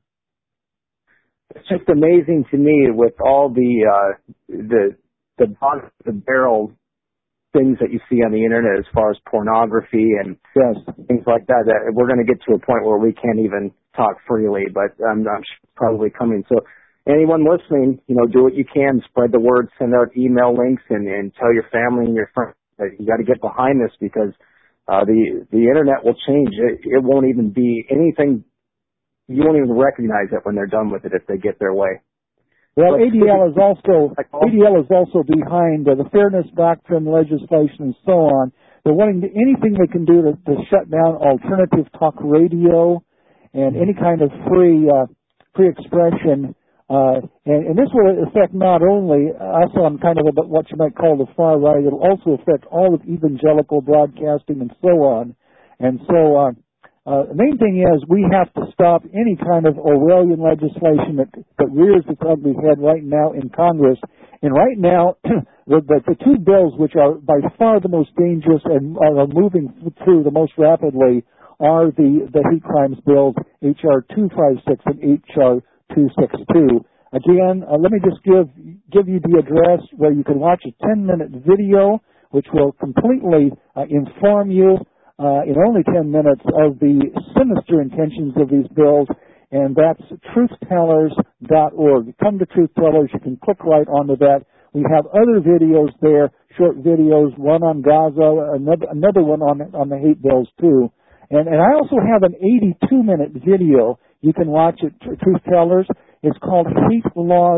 It's just amazing to me with all the bottom of the barrel things that you see on the internet as far as pornography and things like that we're going to get to a point where we can't even talk freely, but I'm sure it's probably coming. So anyone listening, do what you can, spread the word, send out email links, and tell your family and your friends that you got to get behind this, because the internet will change. It won't even be anything. You won't even recognize it when they're done with it if they get their way. Well, ADL is also behind the fairness doctrine legislation and so on. They're wanting anything they can do to shut down alternative talk radio and any kind of free expression. And this will affect not only us on kind of what you might call the far right, it'll also affect all of evangelical broadcasting and so on. And so the main thing is we have to stop any kind of Orwellian legislation that rears its ugly head right now in Congress. And right now, the two bills which are by far the most dangerous and are moving through the most rapidly are the hate crimes bills, H.R. 256 and H.R. 262. Again, let me just give you the address where you can watch a 10-minute video which will completely inform you in only 10 minutes of the sinister intentions of these bills, and that's truthtellers.org. Come to Truth Tellers. You can click right onto that. We have other videos there, short videos, one on Gaza, another one on the hate bills too. And I also have an 82-minute video you can watch at Truth Tellers. It's called Hate Laws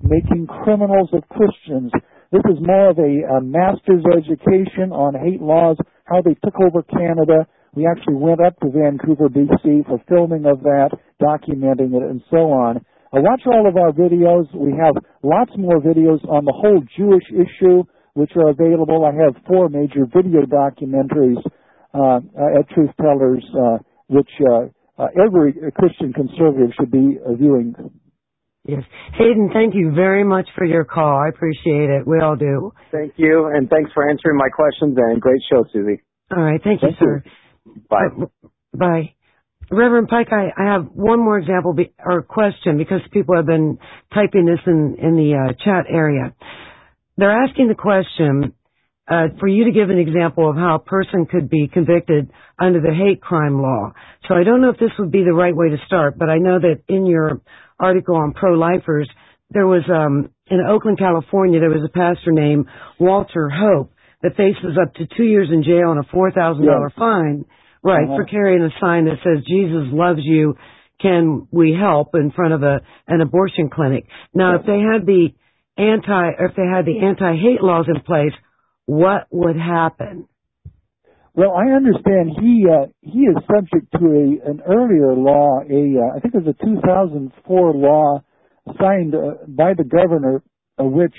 making criminals of Christians. This is more of a master's education on hate laws, how they took over Canada. We actually went up to Vancouver, BC for filming of that, documenting it, and so on. Watch all of our videos. We have lots more videos on the whole Jewish issue, which are available. I have 4 major video documentaries at Truth Tellers, which every Christian conservative should be viewing. Yes. Hayden, thank you very much for your call. I appreciate it. We all do. Thank you, and thanks for answering my questions, and great show, Susie. All right. Thank you, sir. Bye. Bye. Reverend Pike, I have one more example or question because people have been typing this in the chat area. They're asking the question for you to give an example of how a person could be convicted under the hate crime law. So I don't know if this would be the right way to start, but I know that in your article on pro-lifers, there was, in Oakland, California, there was a pastor named Walter Hope that faces up to 2 years in jail and a $4,000 fine, for carrying a sign that says, Jesus loves you, can we help, in front of an abortion clinic. Now, if they had the anti-hate laws in place, what would happen? Well, I understand he is subject to an earlier law, I think it was a 2004 law signed by the governor, which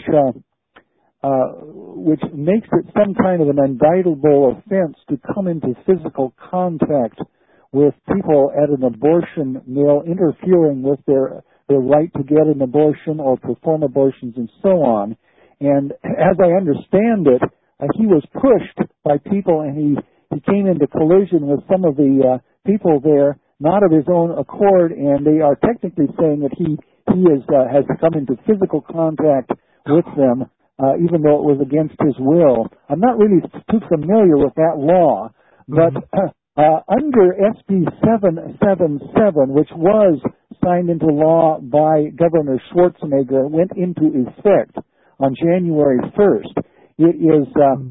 makes it some kind of an indictable offense to come into physical contact with people at an abortion mill, interfering with their right to get an abortion or perform abortions and so on. And as I understand it, he was pushed by people, and he came into collision with some of the people there, not of his own accord, and they are technically saying that he has come into physical contact with them, even though it was against his will. I'm not really too familiar with that law, but under SB 777, which was signed into law by Governor Schwarzenegger, went into effect on January 1st. It is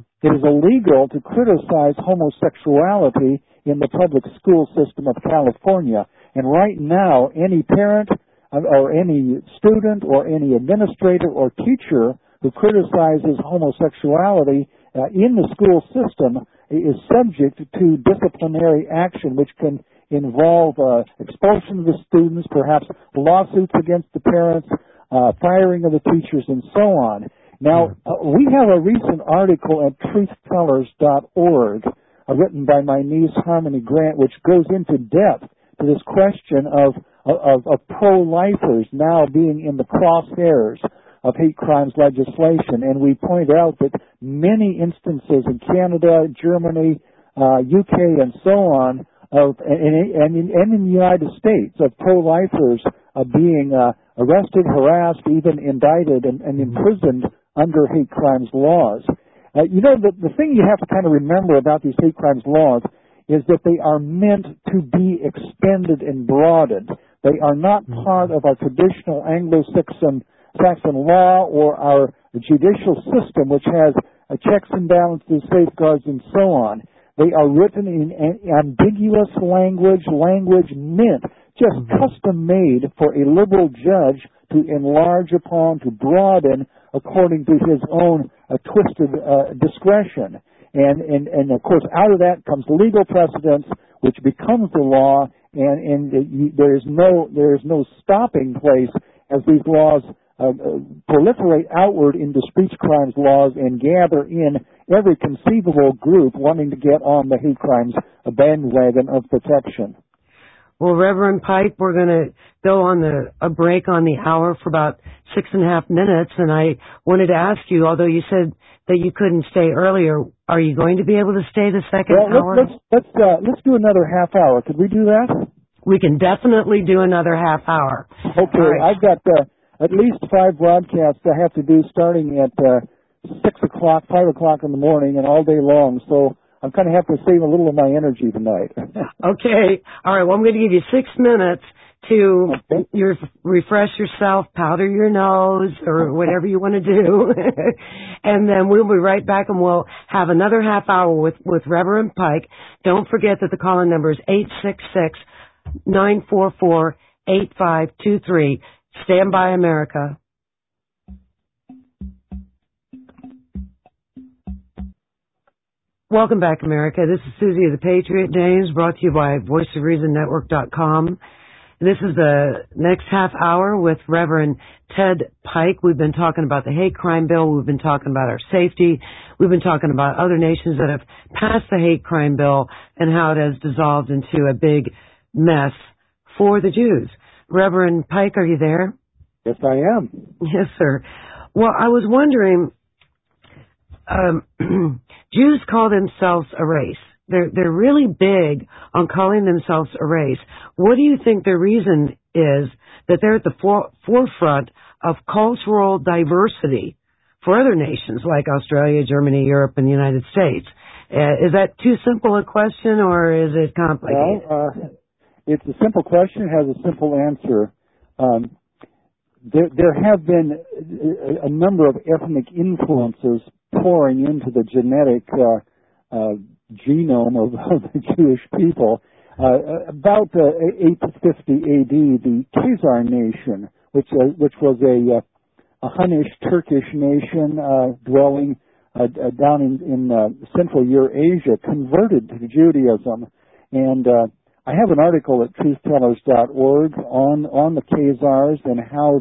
illegal to criticize homosexuality in the public school system of California. And right now, any parent or any student or any administrator or teacher who criticizes homosexuality in the school system is subject to disciplinary action, which can involve expulsion of the students, perhaps lawsuits against the parents, firing of the teachers, and so on. Now, we have a recent article at truthtellers.org written by my niece Harmony Grant, which goes into depth to this question of pro-lifers now being in the crosshairs of hate crimes legislation. And we point out that many instances in Canada, Germany, UK, and so on, and in the United States, of pro-lifers being arrested, harassed, even indicted and imprisoned under hate crimes laws. The thing you have to kind of remember about these hate crimes laws is that they are meant to be extended and broadened. They are not part of our traditional Anglo-Saxon law or our judicial system, which has checks and balances, safeguards, and so on. They are written in ambiguous language meant just custom-made for a liberal judge to enlarge upon, to broaden according to his own twisted discretion. And of course, out of that comes legal precedence, which becomes the law, and there is no stopping place as these laws proliferate outward into speech crimes laws and gather in every conceivable group wanting to get on the hate crimes bandwagon of protection. Well, Reverend Pike, we're going to go on a break on the hour for about 6.5 minutes, and I wanted to ask you, although you said that you couldn't stay earlier, are you going to be able to stay the second hour? Let's do another half hour. Could we do that? We can definitely do another half hour. Okay, right. I've got at least 5 broadcasts I have to do starting at 6 o'clock, 5 o'clock in the morning, and all day long. So I'm going to have to save a little of my energy tonight. Okay. All right. Well, I'm going to give you 6 minutes to refresh yourself, powder your nose, or whatever you want to do. And then we'll be right back, and we'll have another half hour with Reverend Pike. Don't forget that the call-in number is 866-944-8523. Stand by, America. Welcome back, America. This is Susie of the Patriot Dames, brought to you by VoiceOfReasonNetwork.com. This is the next half hour with Reverend Ted Pike. We've been talking about the hate crime bill. We've been talking about our safety. We've been talking about other nations that have passed the hate crime bill and how it has dissolved into a big mess for the Jews. Reverend Pike, are you there? Yes, I am. Yes, sir. Well, I was wondering, Jews call themselves a race. They're really big on calling themselves a race. What do you think the reason is that they're at the forefront of cultural diversity for other nations like Australia, Germany, Europe, and the United States? Is that too simple a question, or is it complicated? Well, it's a simple question. It has a simple answer. There have been a number of ethnic influences pouring into the genetic genome of the Jewish people. About 850 AD, the Khazar nation, which was a Hunnish Turkish nation dwelling down in Central Eurasia, converted to Judaism. And I have an article at truthtellers.org on the Khazars and how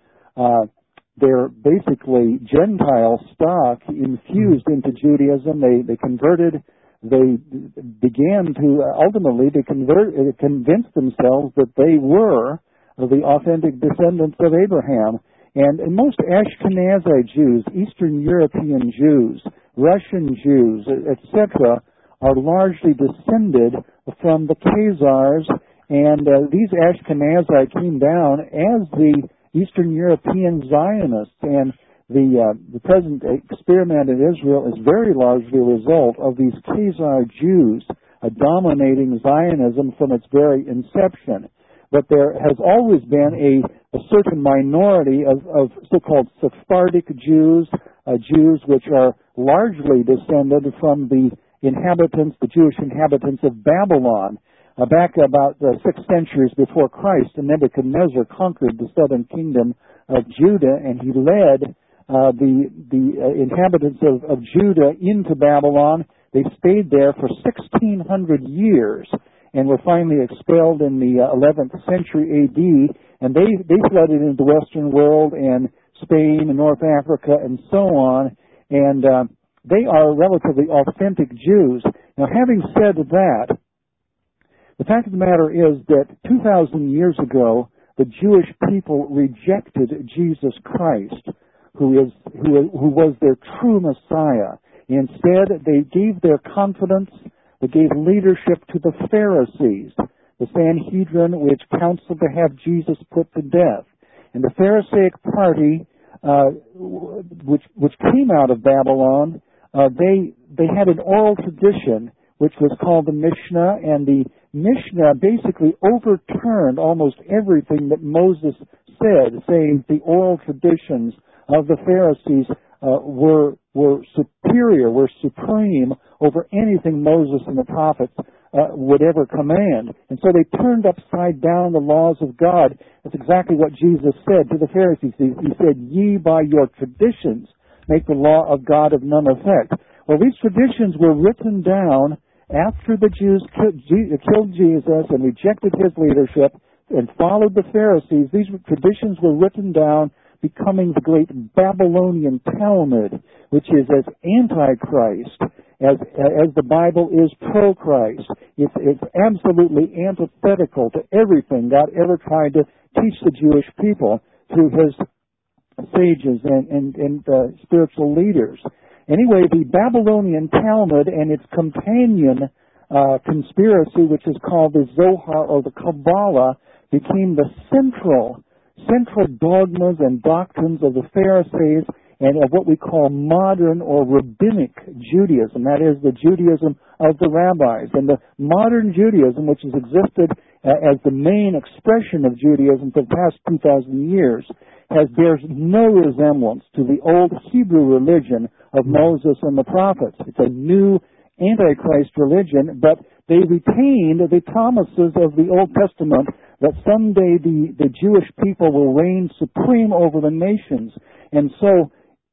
they're basically Gentile stock infused into Judaism. They converted. They began to ultimately convince themselves that they were the authentic descendants of Abraham. And most Ashkenazi Jews, Eastern European Jews, Russian Jews, etc., are largely descended from the Khazars. And these Ashkenazi came down as the Eastern European Zionists, and the present experiment in Israel is very largely a result of these Khazar Jews dominating Zionism from its very inception. But there has always been a certain minority of so-called Sephardic Jews, Jews which are largely descended from the Jewish inhabitants of Babylon. Back about 6 centuries before Christ, Nebuchadnezzar conquered the southern kingdom of Judah, and he led the inhabitants of Judah into Babylon. They stayed there for 1,600 years and were finally expelled in the 11th century AD, and they flooded into the Western world and Spain and North Africa and so on, and they are relatively authentic Jews. Now, having said that, the fact of the matter is that 2,000 years ago, the Jewish people rejected Jesus Christ, who was their true Messiah. Instead, they gave their confidence, they gave leadership to the Pharisees, the Sanhedrin, which counseled to have Jesus put to death. And the Pharisaic party, which came out of Babylon, they had an oral tradition which was called the Mishnah, and the Mishnah basically overturned almost everything that Moses said, saying the oral traditions of the Pharisees were superior, were supreme over anything Moses and the prophets would ever command. And so they turned upside down the laws of God. That's exactly what Jesus said to the Pharisees. He said, "Ye by your traditions make the law of God of none effect." Well, these traditions were written down after the Jews killed Jesus and rejected his leadership and followed the Pharisees. These traditions were written down, becoming the great Babylonian Talmud, which is as anti-Christ as the Bible is pro-Christ. It's absolutely antithetical to everything God ever tried to teach the Jewish people through his sages and spiritual leaders. Anyway, the Babylonian Talmud and its companion conspiracy, which is called the Zohar or the Kabbalah, became the central dogmas and doctrines of the Pharisees and of what we call modern or rabbinic Judaism. That is, the Judaism of the rabbis. And the modern Judaism, which has existed as the main expression of Judaism for the past 2,000 years, bears no resemblance to the old Hebrew religion of Moses and the prophets. It's a new Antichrist religion, but they retained the promises of the Old Testament that someday the Jewish people will reign supreme over the nations. And so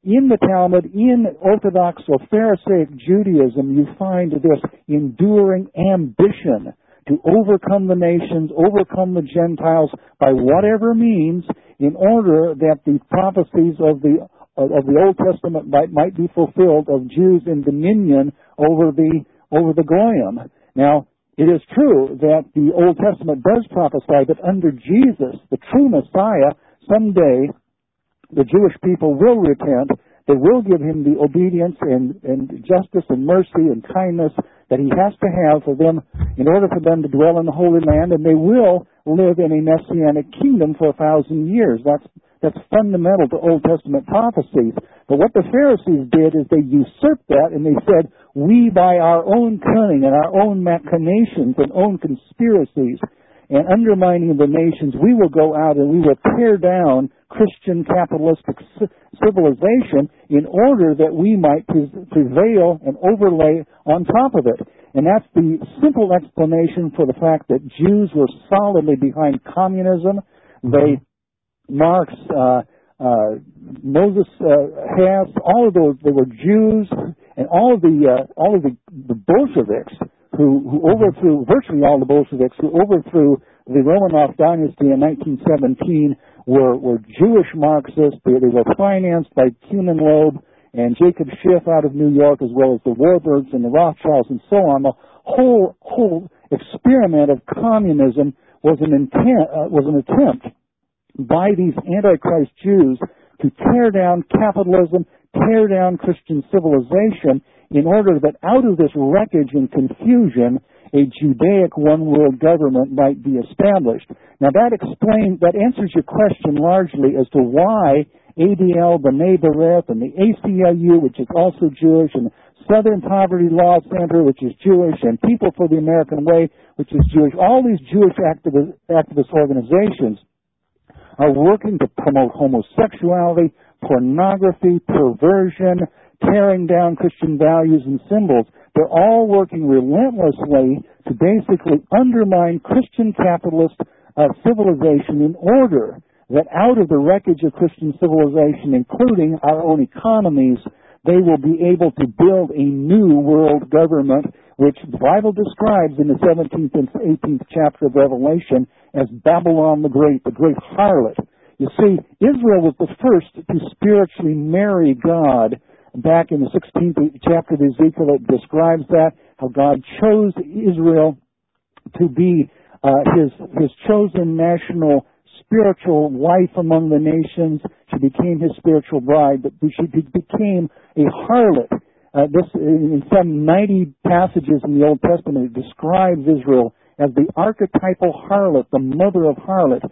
in the Talmud, in Orthodox or Pharisaic Judaism, you find this enduring ambition to overcome the nations, overcome the Gentiles by whatever means, in order that the prophecies of the Old Testament might be fulfilled of Jews in dominion over the Goyim. Now, it is true that the Old Testament does prophesy that under Jesus, the true Messiah, someday the Jewish people will repent. They will give him the obedience and justice and mercy and kindness that he has to have for them in order for them to dwell in the Holy Land, and they will live in a Messianic kingdom for 1,000 years. That's fundamental to Old Testament prophecies. But what the Pharisees did is they usurped that, and they said, we by our own cunning and our own machinations and own conspiracies and undermining of the nations, we will go out and we will tear down Christian capitalistic civilization in order that we might prevail and overlay on top of it. And that's the simple explanation for the fact that Jews were solidly behind communism. Marx, Moses Hess, all of those, they were Jews, and all of the Bolsheviks who overthrew, virtually all the Bolsheviks who overthrew the Romanov dynasty in 1917 were Jewish Marxists. They were financed by Kunin Loeb and Jacob Schiff out of New York, as well as the Warburgs and the Rothschilds and so on. The whole experiment of communism was an attempt by these Antichrist Jews to tear down capitalism, tear down Christian civilization, in order that out of this wreckage and confusion, a Judaic one-world government might be established. Now that answers your question largely as to why ADL, the B'nai B'rith, and the ACLU, which is also Jewish, and Southern Poverty Law Center, which is Jewish, and People for the American Way, which is Jewish, all these Jewish activist organizations are working to promote homosexuality, pornography, perversion, tearing down Christian values and symbols. They're all working relentlessly to basically undermine Christian capitalist civilization in order that out of the wreckage of Christian civilization, including our own economies, they will be able to build a new world government, which the Bible describes in the 17th and 18th chapter of Revelation as Babylon the great harlot. You see, Israel was the first to spiritually marry God. Back in the 16th chapter of Ezekiel, it describes that, how God chose Israel to be his chosen national spiritual wife among the nations. She became his spiritual bride, but she became a harlot. This, in some 90 passages in the Old Testament, it describes Israel as the archetypal harlot, the mother of harlots.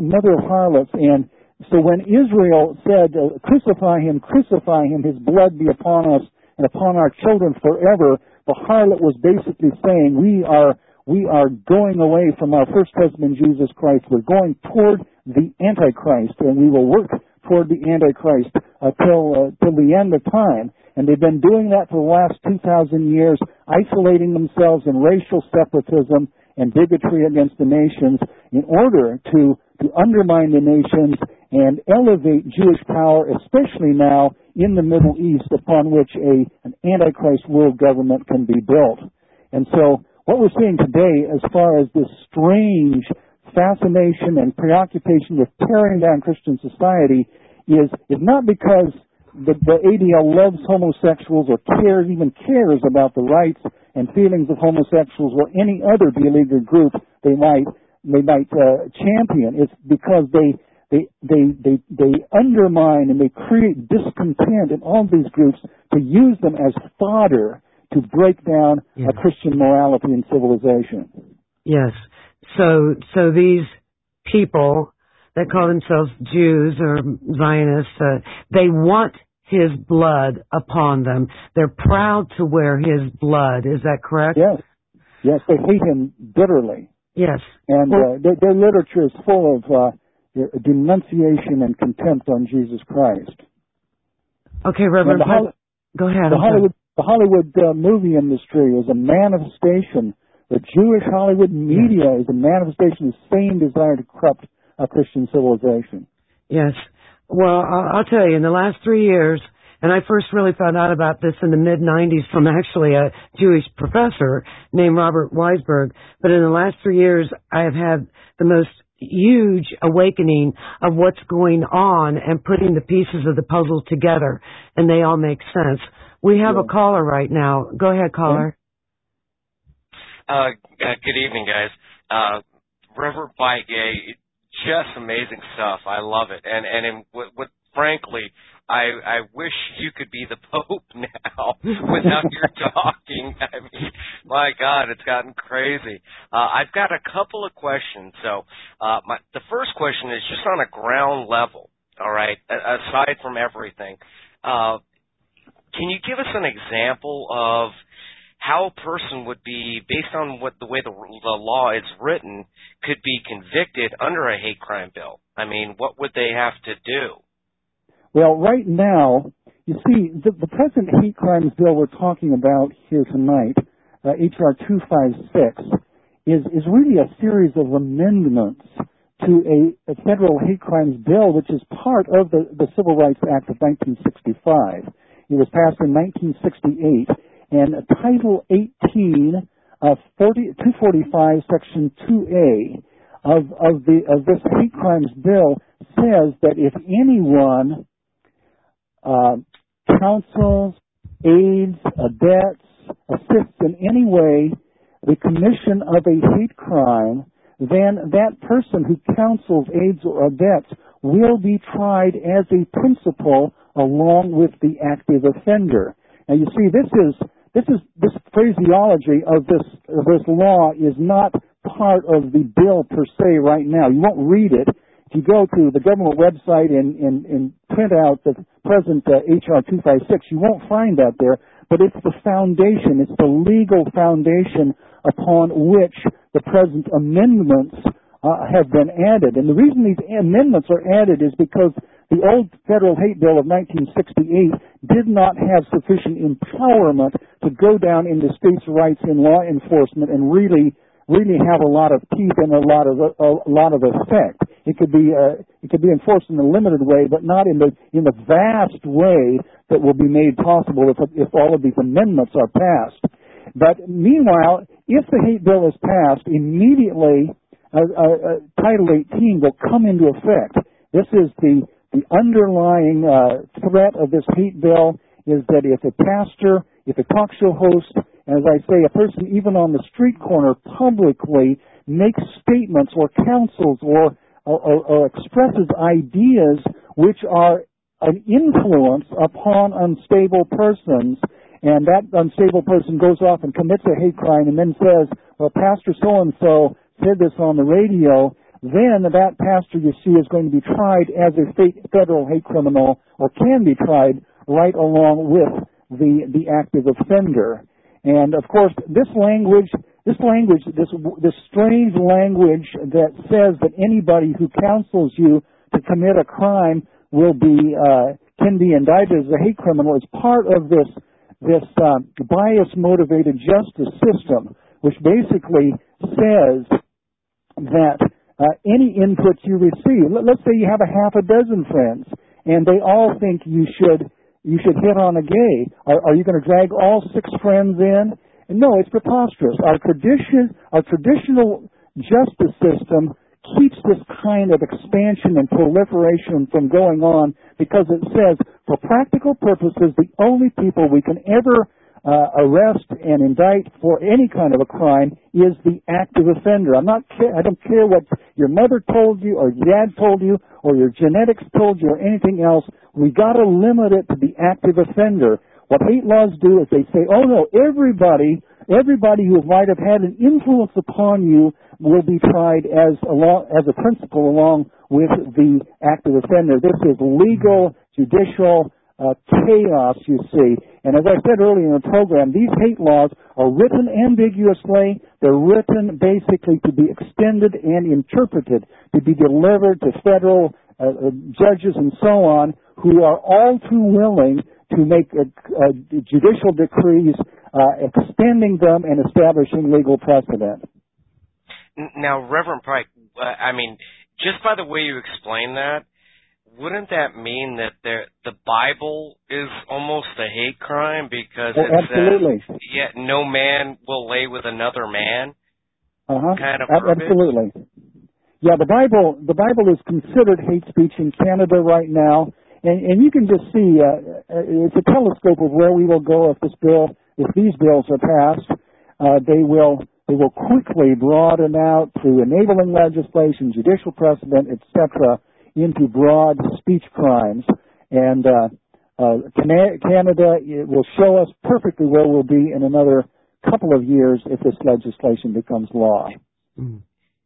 And so when Israel said, crucify him, his blood be upon us and upon our children forever, the harlot was basically saying, we are going away from our first husband, Jesus Christ. We're going toward the Antichrist, and we will work toward the Antichrist till the end of time. And they've been doing that for the last 2,000 years, isolating themselves in racial separatism and bigotry against the nations in order to undermine the nations and elevate Jewish power, especially now in the Middle East, upon which an Antichrist world government can be built. And so what we're seeing today as far as this strange fascination and preoccupation with tearing down Christian society is not because the ADL loves homosexuals or even cares about the rights and feelings of homosexuals or any other beleaguered group they might champion. It's because they undermine and they create discontent in all these groups to use them as fodder to break down Christian morality and civilization. Yes. So these people that call themselves Jews or Zionists, they want his blood upon them. They're proud to wear his blood. Is that correct? Yes. Yes, they hate him bitterly. Yes. And their literature is full of denunciation and contempt on Jesus Christ. Okay, Reverend, go ahead. The Hollywood movie industry is a manifestation. The Jewish Hollywood media is a manifestation of the same desire to corrupt a Christian civilization. Yes. Well, I'll tell you, in the last 3 years, And I first really found out about this in the mid-'90s from actually a Jewish professor named Robert Weisberg. But in the last 3 years, I have had the most huge awakening of what's going on and putting the pieces of the puzzle together, and they all make sense. We have a caller right now. Go ahead, caller. Good evening, guys. Reverend Pike, just amazing stuff. I love it. And what frankly, I wish you could be the Pope now without your talking. I mean, my God, it's gotten crazy. I've got a couple of questions. So the first question is just on a ground level, all right, aside from everything. Can you give us an example of how a person would be, based on the way the law is written, could be convicted under a hate crime bill? I mean, what would they have to do? Well, right now, you see, the present hate crimes bill we're talking about here tonight, H.R. 256, is really a series of amendments to a federal hate crimes bill, which is part of the Civil Rights Act of 1965. It was passed in 1968. And Title 18 of 245, Section 2A of this hate crimes bill says that if anyone counsels, aids, abets, assists in any way the commission of a hate crime, then that person who counsels, aids, or abets will be tried as a principal along with the active offender. Now, you see, this phraseology of this law is not part of the bill per se right now. You won't read it. If you go to the government website and print out the present H.R. 256, you won't find that there, but it's the foundation, it's the legal foundation upon which the present amendments have been added. And the reason these amendments are added is because the old federal hate bill of 1968 did not have sufficient empowerment to go down into states' rights in law enforcement and really have a lot of teeth and a lot of effect. It could be enforced in a limited way, but not in the vast way that will be made possible if all of these amendments are passed. But meanwhile, if the hate bill is passed, immediately Title 18 will come into effect. This is the underlying threat of this hate bill is that if a pastor, if a talk show host, and as I say, a person even on the street corner publicly makes statements or counsels or expresses ideas which are an influence upon unstable persons, and that unstable person goes off and commits a hate crime and then says, well, Pastor so-and-so said this on the radio, then that pastor, you see, is going to be tried as a federal hate criminal, or can be tried right along with the active offender. And of course, this strange language that says that anybody who counsels you to commit a crime can be indicted as a hate criminal is part of this bias-motivated justice system, which basically says that any inputs you receive, let's say you have a half a dozen friends, and they all think you should hit on a gay. Are you going to drag all 6 friends in? And no, it's preposterous. Our traditional justice system keeps this kind of expansion and proliferation from going on because it says, for practical purposes, the only people we can ever arrest and indict for any kind of a crime is the active offender. I don't care what your mother told you or your dad told you or your genetics told you or anything else. We got to limit it to the active offender. What hate laws do is they say, oh no, everybody who might have had an influence upon you will be tried as a principal along with the active offender. This is legal, judicial chaos, you see. And as I said earlier in the program, these hate laws are written ambiguously. They're written basically to be extended and interpreted, to be delivered to federal judges and so on, who are all too willing to make judicial decrees extending them and establishing legal precedent. Now, Reverend Pike, I mean, just by the way you explain that, wouldn't that mean that the Bible is almost a hate crime because it absolutely. says, yet no man will lay with another man? Kind of absolutely. Yeah, the Bible is considered hate speech in Canada right now, and you can just see it's a telescope of where we will go if these bills are passed. They will quickly broaden out through enabling legislation, judicial precedent, etc., into broad speech crimes. And Canada will show us perfectly where we'll be in another couple of years if this legislation becomes law. And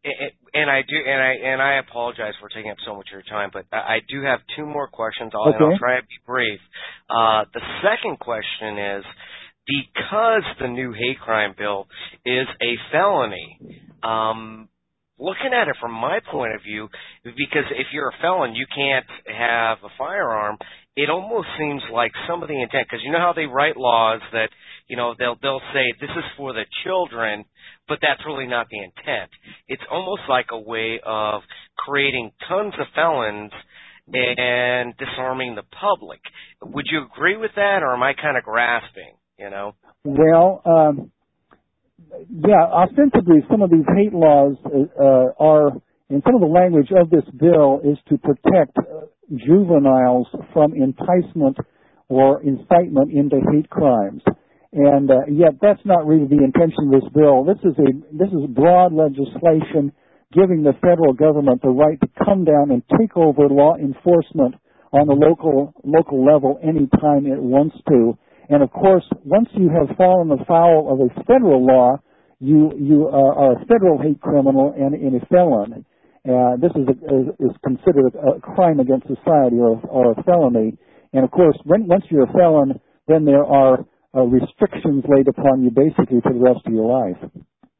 I apologize for taking up so much of your time, but I do have two more questions. And I'll try to be brief. The second question is, because the new hate crime bill is a felony, looking at it from my point of view, because if you're a felon, you can't have a firearm, it almost seems like some of the intent, because you know how they write laws that, they'll say this is for the children, but that's really not the intent. It's almost like a way of creating tons of felons and disarming the public. Would you agree with that, or am I kind of grasping, Well, yeah, ostensibly some of these hate laws are, and some of the language of this bill is to protect juveniles from enticement or incitement into hate crimes. And yet that's not really the intention of this bill. This is broad legislation giving the federal government the right to come down and take over law enforcement on the local level anytime it wants to. And of course, once you have fallen afoul of a federal law, you are a federal hate criminal and a felon. This is considered a crime against society or a felony. And of course, once you're a felon, then there are restrictions laid upon you basically for the rest of your life.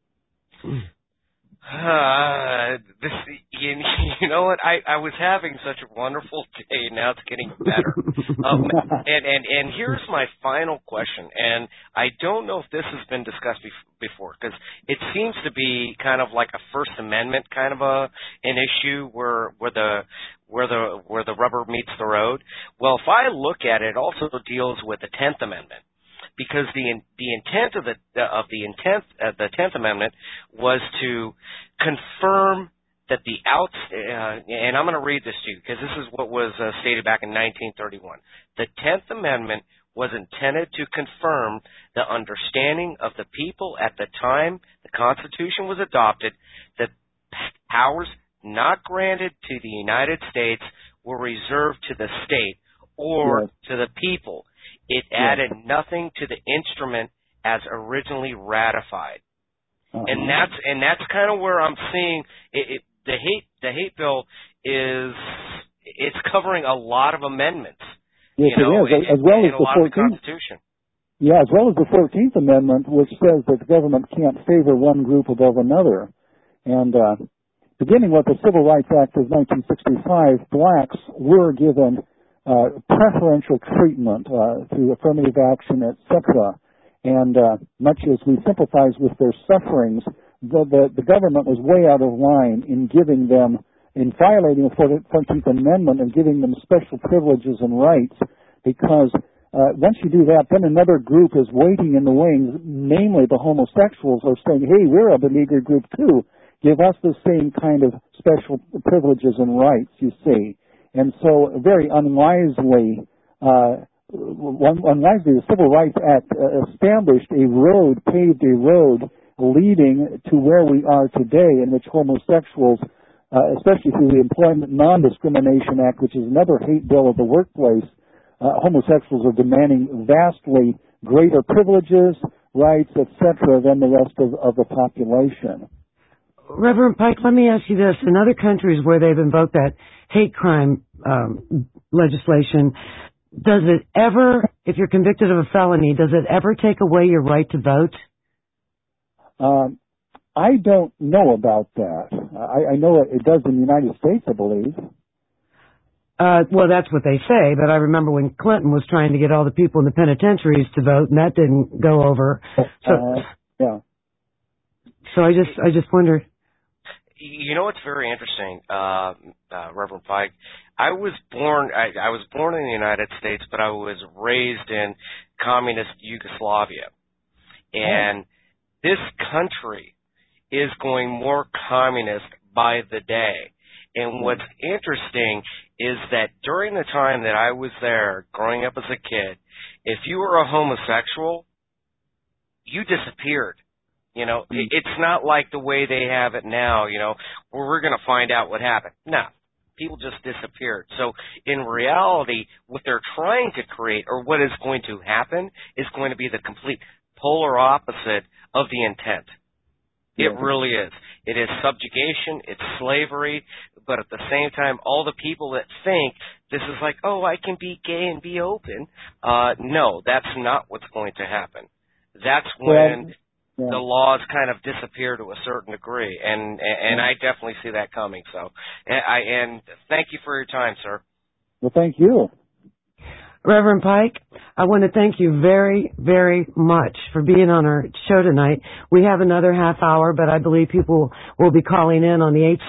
You know what? I was having such a wonderful day. Now it's getting better. And here's my final question. And I don't know if this has been discussed before, because it seems to be kind of like a First Amendment kind of an issue where the rubber meets the road. Well, if I look at it, it also deals with the 10th Amendment. Because the intent of the 10th Amendment was to confirm that and I'm going to read this to you because this is what was stated back in 1931. The 10th Amendment was intended to confirm the understanding of the people at the time the Constitution was adopted that powers not granted to the United States were reserved to the state or to the people. It added nothing to the instrument as originally ratified. And that's kind of where I'm seeing the hate bill it's covering a lot of amendments. Yes, it is, as well as the 14th Constitution. Yeah, as well as the 14th Amendment, which says that the government can't favor one group above another. And beginning with the Civil Rights Act of 1965, blacks were given preferential treatment through affirmative action, etc. And much as we sympathize with their sufferings, the government was way out of line in giving them, in violating the 14th Amendment and giving them special privileges and rights, because once you do that, then another group is waiting in the wings, namely the homosexuals are saying, hey, we're a beleaguered group too. Give us the same kind of special privileges and rights, you see. And so very unwisely, the Civil Rights Act established paved a road leading to where we are today, in which homosexuals, especially through the Employment Non-Discrimination Act, which is another hate bill of the workplace, homosexuals are demanding vastly greater privileges, rights, etc., than the rest of the population. Reverend Pike, let me ask you this. In other countries where they've invoked that hate crime legislation, does it ever, if you're convicted of a felony, does it ever take away your right to vote? I don't know about that. I know it does in the United States, I believe. Well, that's what they say, but I remember when Clinton was trying to get all the people in the penitentiaries to vote, and that didn't go over. So, yeah. So I just wonder. You know what's very interesting, Reverend Pike? I was born in the United States, but I was raised in communist Yugoslavia. And this country is going more communist by the day. And what's interesting is that during the time that I was there, growing up as a kid, if you were a homosexual, you disappeared. You know, it's not like the way they have it now, you know, where we're going to find out what happened. No, people just disappeared. So in reality, what they're trying to create, or what is going to happen, is going to be the complete polar opposite of the intent. It really is. It is subjugation, it's slavery, but at the same time, all the people that think this is like, oh, I can be gay and be open, no, that's not what's going to happen. That's when the laws kind of disappear to a certain degree, and I definitely see that coming. So, and thank you for your time, sir. Well, thank you. Reverend Pike, I want to thank you very, very much for being on our show tonight. We have another half hour, but I believe people will be calling in on the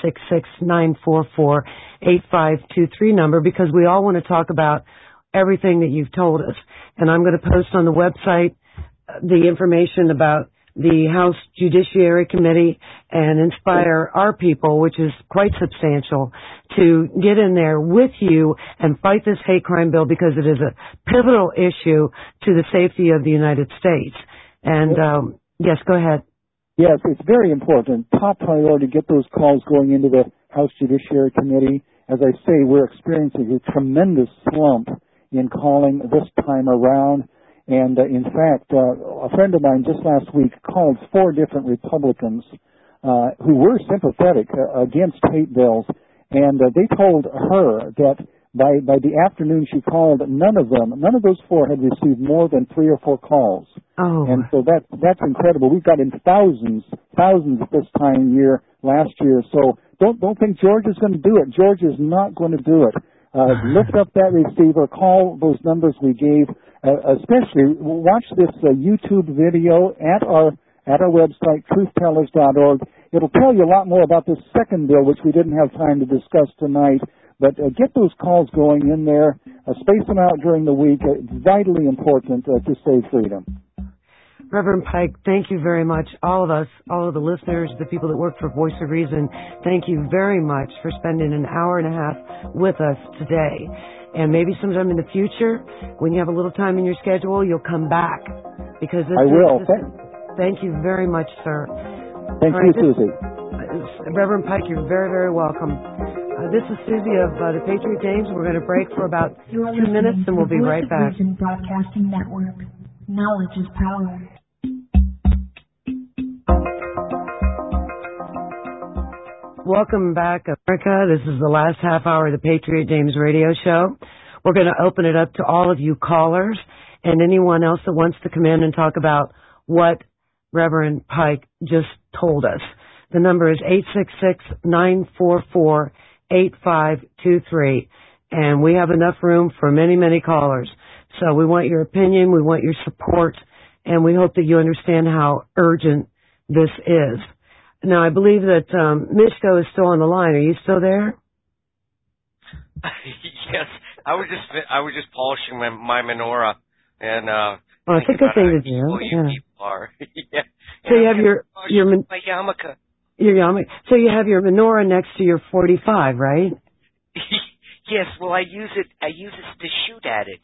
866-944-8523 number because we all want to talk about everything that you've told us. And I'm going to post on the website the information about the House Judiciary Committee and inspire our people, which is quite substantial, to get in there with you and fight this hate crime bill because it is a pivotal issue to the safety of the United States. And, yes, go ahead. Yes, it's very important. Top priority, get those calls going into the House Judiciary Committee. As I say, we're experiencing a tremendous slump in calling this time around. And in fact, a friend of mine just last week called 4 different Republicans who were sympathetic against hate bills, and they told her that by the afternoon she called, none of those 4 had received more than 3 or 4 calls. Oh. And so that's incredible. We've got in thousands this time year last year. So don't think George is going to do it. George is not going to do it. Lift up that receiver, call those numbers we gave. Especially watch this YouTube video at our website, truthtellers.org. It'll tell you a lot more about this second bill, which we didn't have time to discuss tonight. But get those calls going in there. Space them out during the week. It's vitally important to save freedom. Reverend Pike, thank you very much. All of us, all of the listeners, the people that work for Voice of Reason, thank you very much for spending an hour and a half with us today. And maybe sometime in the future, when you have a little time in your schedule, you'll come back. Because I will. Thank you very much, sir. Thank you, Susie. Reverend Pike, you're very, very welcome. This is Susie of the Patriot Dames. We're going to break for about 2 minutes, and we'll be right back. Broadcasting Network. Knowledge is power. Welcome back, America. This is the last half hour of the Patriot Dames radio show. We're going to open it up to all of you callers and anyone else that wants to come in and talk about what Reverend Pike just told us. The number is 866-944-8523, and we have enough room for many, many callers. So we want your opinion, we want your support, and we hope that you understand how urgent this is. Now, I believe that Mishko is still on the line. Are you still there? Yes, I was just polishing my menorah, and well, it's a good thing to do. You people are. Yeah. So you have your my yarmulke. Your yarmulke. So you have your menorah next to your 45, right? Yes. Well, I use it to shoot at it.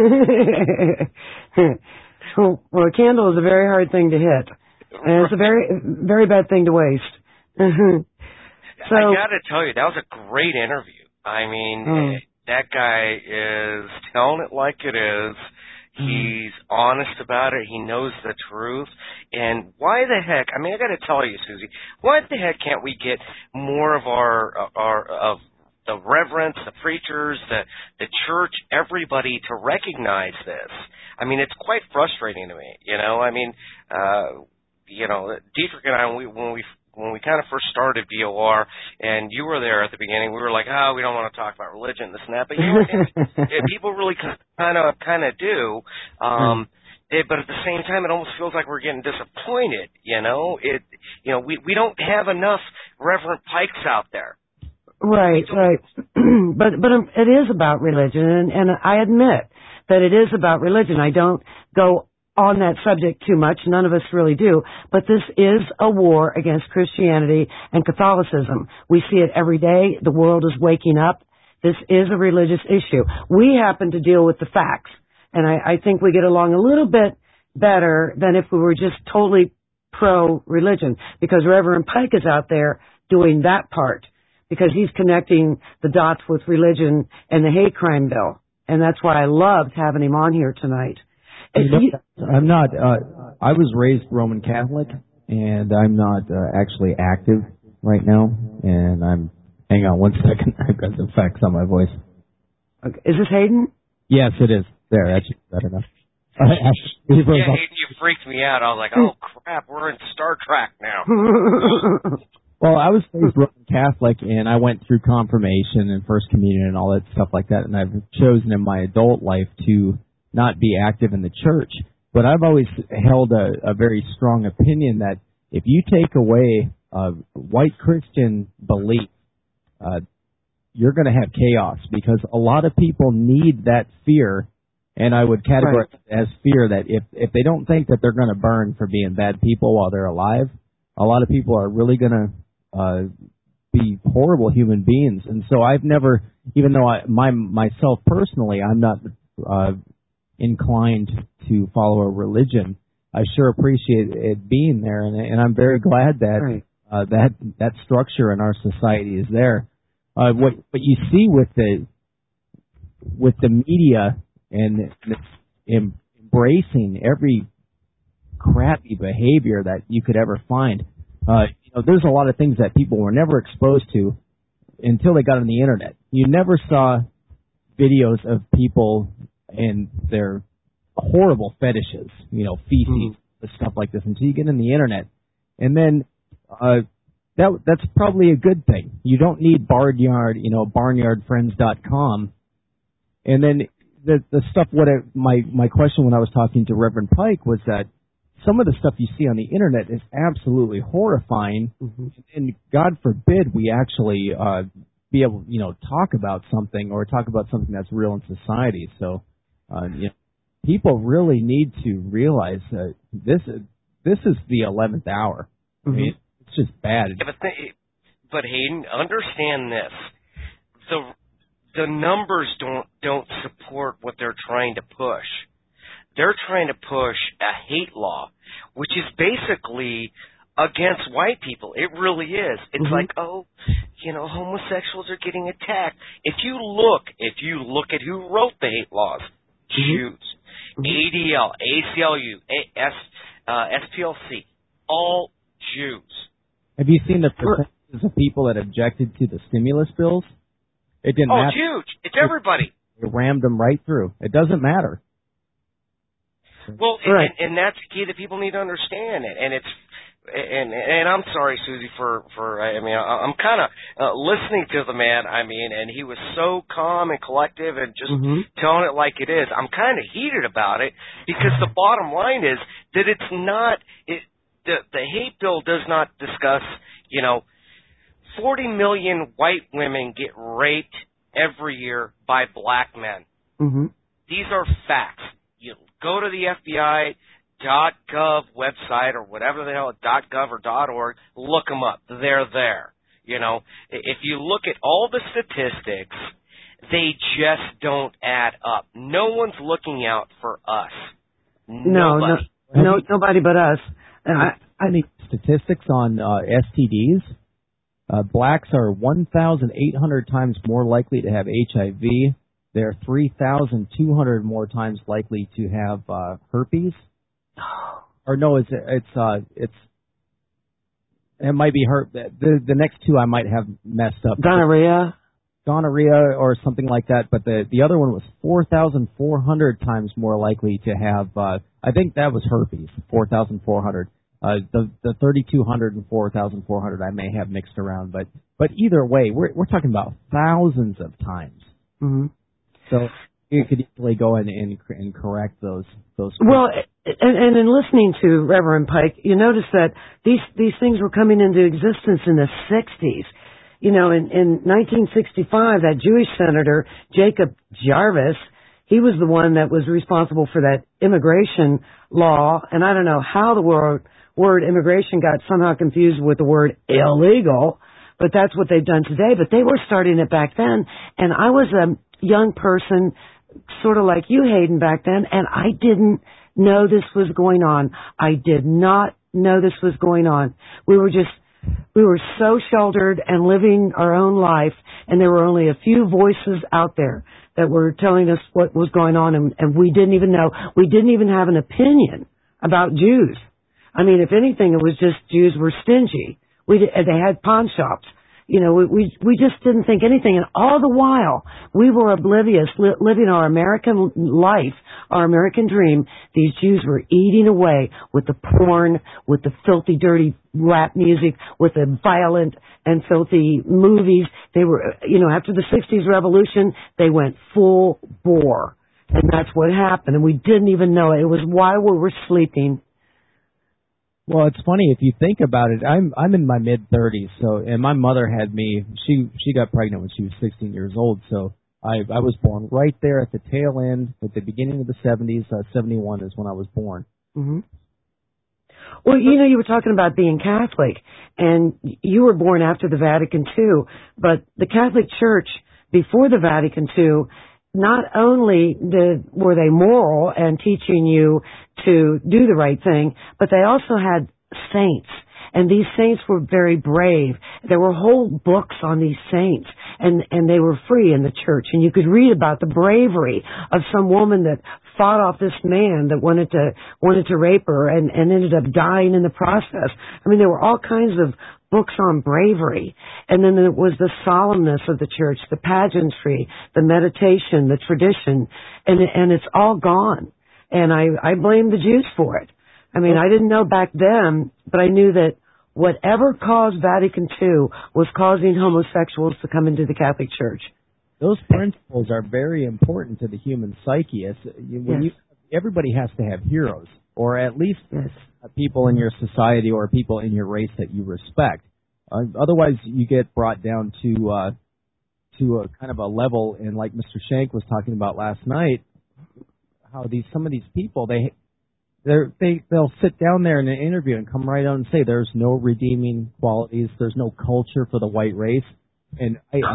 Well, a candle is a very hard thing to hit. And it's a very, very bad thing to waste. So I got to tell you, that was a great interview. I mean, that guy is telling it like it is. He's honest about it. He knows the truth. And why the heck? I mean, I got to tell you, Susie, why the heck can't we get more of of the reverends, the preachers, the church, everybody to recognize this? I mean, it's quite frustrating to me. You know, I mean. Dietrich and I, when we kind of first started VOR, and you were there at the beginning, we were like, we don't want to talk about religion, this and that, but people really kind of do. but at the same time, it almost feels like we're getting disappointed. We don't have enough Reverend Pikes out there. Right. but it is about religion, and I admit that it is about religion. I don't go on that subject too much. None of us really do. But this is a war against Christianity and Catholicism. We see it every day. The world is waking up. This is a religious issue. We happen to deal with the facts, and I think we get along a little bit better than if we were just totally pro-religion, because Reverend Pike is out there doing that part, because he's connecting the dots with religion and the hate crime bill. And that's why I loved having him on here tonight. I'm not, I was raised Roman Catholic, and I'm not actually active right now, and hang on one second, I've got the effects on my voice. Okay. Is this Hayden? Yes, it is. There, that's better enough. Hayden, you freaked me out. I was like, oh crap, we're in Star Trek now. Well, I was raised Roman Catholic, and I went through confirmation and First Communion and all that stuff like that, and I've chosen in my adult life to not be active in the church. But I've always held a very strong opinion that if you take away white Christian belief, you're going to have chaos, because a lot of people need that fear, and I would categorize it as fear that if they don't think that they're going to burn for being bad people while they're alive, a lot of people are really going to be horrible human beings. And so I've never, even though myself personally, I'm not inclined to follow a religion, I sure appreciate it being there, and I'm very glad that that structure in our society is there. What you see with the media and embracing every crappy behavior that you could ever find. There's a lot of things that people were never exposed to until they got on the internet. You never saw videos of people and their horrible fetishes, feces, stuff like this, until you get on the internet. And then that's probably a good thing. You don't need barnyardfriends.com. And then the stuff. My question when I was talking to Reverend Pike was that some of the stuff you see on the internet is absolutely horrifying, and God forbid we actually be able, talk about something that's real in society. So, people really need to realize that this is the 11th hour. I mean, it's just bad. Yeah, but Hayden, understand this: the numbers don't support what they're trying to push. They're trying to push a hate law, which is basically against white people. It really is. It's like, homosexuals are getting attacked. If you look at who wrote the hate laws, Jews, ADL, ACLU, SPLC, all Jews. Have you seen the percentages of people that objected to the stimulus bills? It didn't matter. Oh, it's huge. It's everybody. They rammed them right through. It doesn't matter. Well, and that's the key that people need to understand. And I'm sorry, Susie, I'm kind of listening to the man, and he was so calm and collective and just telling it like it is. I'm kind of heated about it, because the bottom line is that it's not, the hate bill does not discuss, 40 million white women get raped every year by black men. These are facts. You go to the FBI.gov website or whatever the hell, .gov or .org, look them up. They're there. If you look at all the statistics, they just don't add up. No one's looking out for us. Nobody but us. I think statistics on STDs. Blacks are 1,800 times more likely to have HIV. They're 3,200 more times likely to have herpes. Or no, it might be the next two I might have messed up. Gonorrhea or something like that. But the other one was 4,400 times more likely to have. I think that was herpes. 4,400. The 3,200 and 4,400 I may have mixed around, but either way, we're talking about thousands of times. So you could easily go in and correct those. Well, and in listening to Reverend Pike, you notice that these things were coming into existence in the 60s. You know, in 1965, that Jewish senator, Jacob Jarvis, he was the one that was responsible for that immigration law, and I don't know how the word immigration got somehow confused with the word illegal, but that's what they've done today. But they were starting it back then, and I was a young person, sort of like you, Hayden, back then, and I didn't know this was going on. I did not know this was going on. We were so sheltered and living our own life, and there were only a few voices out there that were telling us what was going on, and we didn't even know. We didn't even have an opinion about Jews. I mean, if anything, it was just Jews were stingy. They had pawn shops. You know, we just didn't think anything. And all the while, we were oblivious, living our American life, our American dream. These Jews were eating away with the porn, with the filthy, dirty rap music, with the violent and filthy movies. They were, you know, after the 60s revolution, they went full bore. And that's what happened. And we didn't even know it. It was while we were sleeping. Well, it's funny if you think about it. I'm in my mid-30s, so, and my mother had me. She got pregnant when she was 16 years old, so I was born right there at the tail end, at the beginning of the 70s. 71 is when I was born. Mm-hmm. Well, you know, you were talking about being Catholic, and you were born after the Vatican II, but the Catholic Church before the Vatican II, not only were they moral and teaching you to do the right thing, but they also had saints. And these saints were very brave. There were whole books on these saints, and they were free in the church. And you could read about the bravery of some woman that fought off this man that wanted to rape her and ended up dying in the process. I mean, there were all kinds of books on bravery. And then there was the solemnness of the church, the pageantry, the meditation, the tradition, and it's all gone. And I blame the Jews for it. I mean, I didn't know back then, but I knew that whatever caused Vatican II was causing homosexuals to come into the Catholic Church. Those principles are very important to the human psyche. Everybody has to have heroes, or at least people in your society or people in your race that you respect. Otherwise, you get brought down to a kind of a level, and like Mr. Shank was talking about last night, how some of these people they'll sit down there in an interview and come right out and say there's no redeeming qualities, there's no culture for the white race, and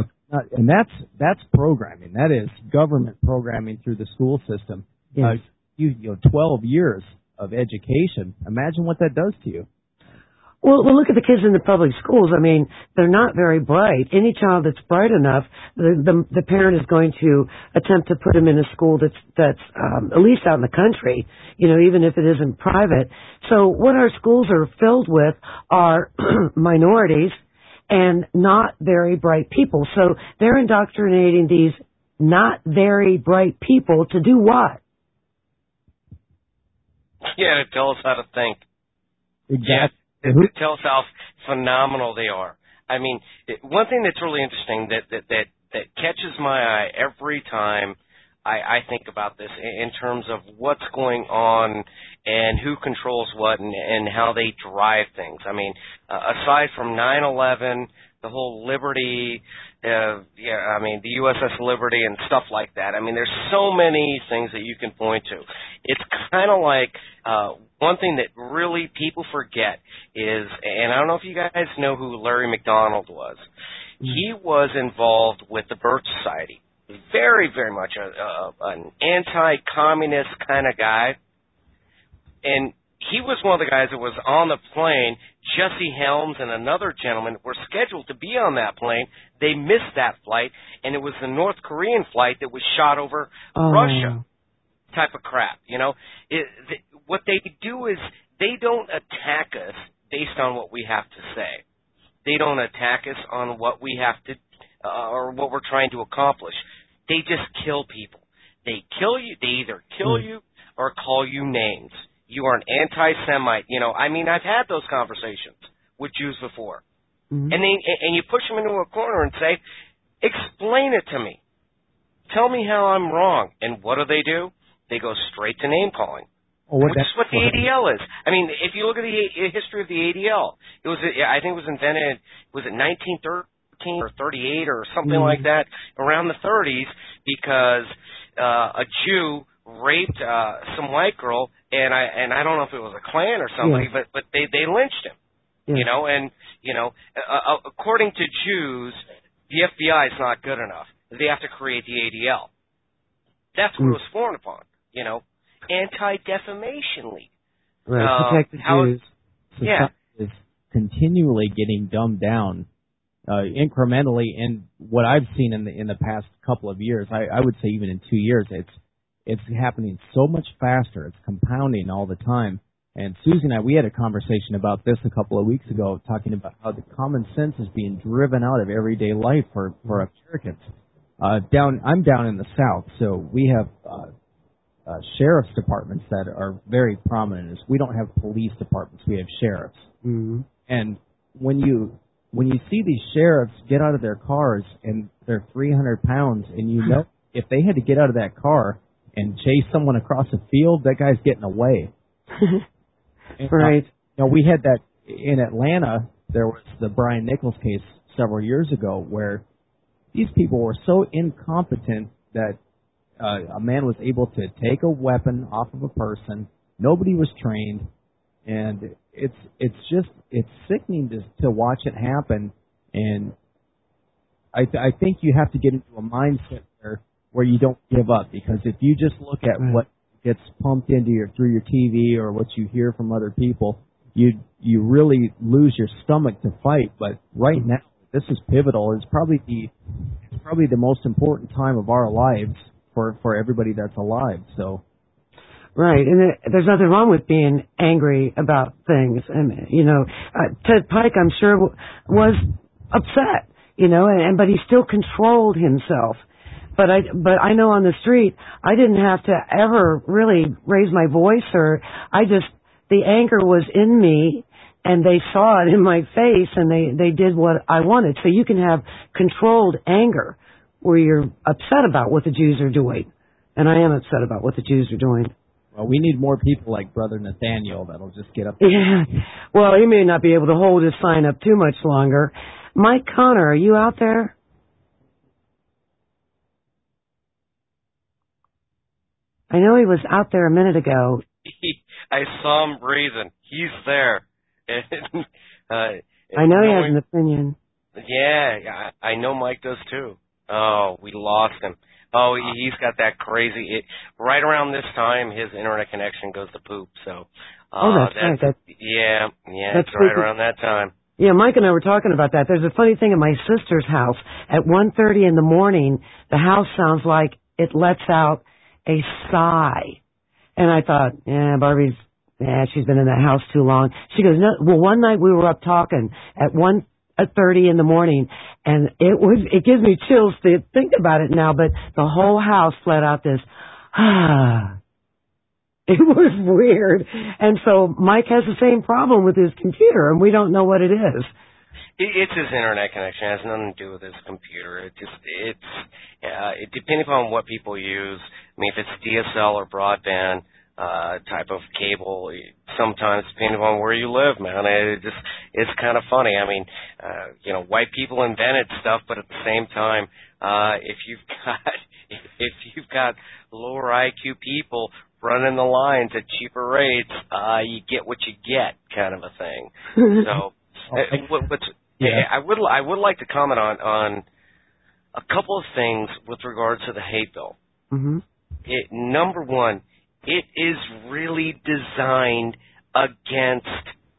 that's programming. That is government programming through the school system. Yes. 12 years of education. Imagine what that does to you. Well, look at the kids in the public schools. I mean, they're not very bright. Any child that's bright enough, the parent is going to attempt to put them in a school that's at least out in the country, you know, even if it isn't private. So what our schools are filled with are minorities and not very bright people. So they're indoctrinating these not very bright people to do what? Yeah, to tell us how to think. Exactly. To tell us how phenomenal they are. I mean, one thing that's really interesting that catches my eye every time I think about this in terms of what's going on and who controls what and how they drive things. I mean, aside from 9/11, the whole Liberty, the USS Liberty and stuff like that. I mean, there's so many things that you can point to. It's kind of like one thing that really people forget is, and I don't know if you guys know who Larry McDonald was. He was involved with the Birch Society. Very, very much an anti-communist kind of guy. And he was one of the guys that was on the plane. Jesse Helms and another gentleman were scheduled to be on that plane. They missed that flight, and it was the North Korean flight that was shot over Russia type of crap. You know, what they do is they don't attack us based on what we have to say. They don't attack us on what we have to or what we're trying to accomplish. They just kill people. They kill you. They either kill you or call you names. You are an anti-Semite. You know, I mean, I've had those conversations with Jews before. Mm-hmm. And you push them into a corner and say, explain it to me. Tell me how I'm wrong. And what do? They go straight to name calling. Which is what the ADL is. I mean, if you look at the history of the ADL, I think it was invented, was it 1913 or 38 or something like that, around the 30s, because a Jew raped some white girl, and I don't know if it was a Klan or somebody, but they lynched him. According to Jews, the FBI is not good enough. They have to create the ADL. That's what it was formed upon. Anti-Defamation League. Right, protect the Jews. Society is continually getting dumbed down incrementally. And what I've seen in the past couple of years, I would say even in 2 years, it's happening so much faster. It's compounding all the time. And Susie and I, we had a conversation about this a couple of weeks ago, talking about how the common sense is being driven out of everyday life for Americans. I'm down in the South, so we have sheriff's departments that are very prominent. We don't have police departments; we have sheriffs. Mm-hmm. And when you see these sheriffs get out of their cars and they're 300 pounds, and you know if they had to get out of that car and chase someone across a field, that guy's getting away. And, right. We had that in Atlanta. There was the Brian Nichols case several years ago where these people were so incompetent that a man was able to take a weapon off of a person. Nobody was trained, and it's sickening to watch it happen. And I think you have to get into a mindset where you don't give up, because if you just look at what gets pumped into through your TV or what you hear from other people, you really lose your stomach to fight. But right now, this is pivotal. It's probably the most important time of our lives for everybody that's alive. So, right, and there's nothing wrong with being angry about things. And Ted Pike, I'm sure, was upset. But he still controlled himself. But I know on the street, I didn't have to ever really raise my voice, the anger was in me, and they saw it in my face, and they did what I wanted. So you can have controlled anger where you're upset about what the Jews are doing. And I am upset about what the Jews are doing. Well, we need more people like Brother Nathaniel that'll just get up. Yeah. Well, he may not be able to hold his sign up too much longer. Mike Connor, are you out there? I know he was out there a minute ago. I saw him breathing. He's there. I know he has an opinion. Yeah, I know Mike does too. Oh, we lost him. Oh, he's got that crazy. Right around this time, his internet connection goes to poop. So. That's right. It's right around that time. Yeah, Mike and I were talking about that. There's a funny thing at my sister's house. At 1:30 in the morning, the house sounds like it lets out a sigh. And I thought, she's been in that house too long. She goes, no. Well, one night we were up talking at 1:30 in the morning, and it gives me chills to think about it now, but the whole house let out this, It was weird. And so Mike has the same problem with his computer, and we don't know what it is. It's his internet connection. It has nothing to do with his computer. It's depending upon what people use. I mean, if it's DSL or broadband type of cable, sometimes depending upon where you live, man, it's kind of funny. I mean, white people invented stuff, but at the same time, if you've got lower IQ people running the lines at cheaper rates, you get what you get, kind of a thing. So. I would like to comment on a couple of things with regards to the hate bill. Mm-hmm. Number one, it is really designed against.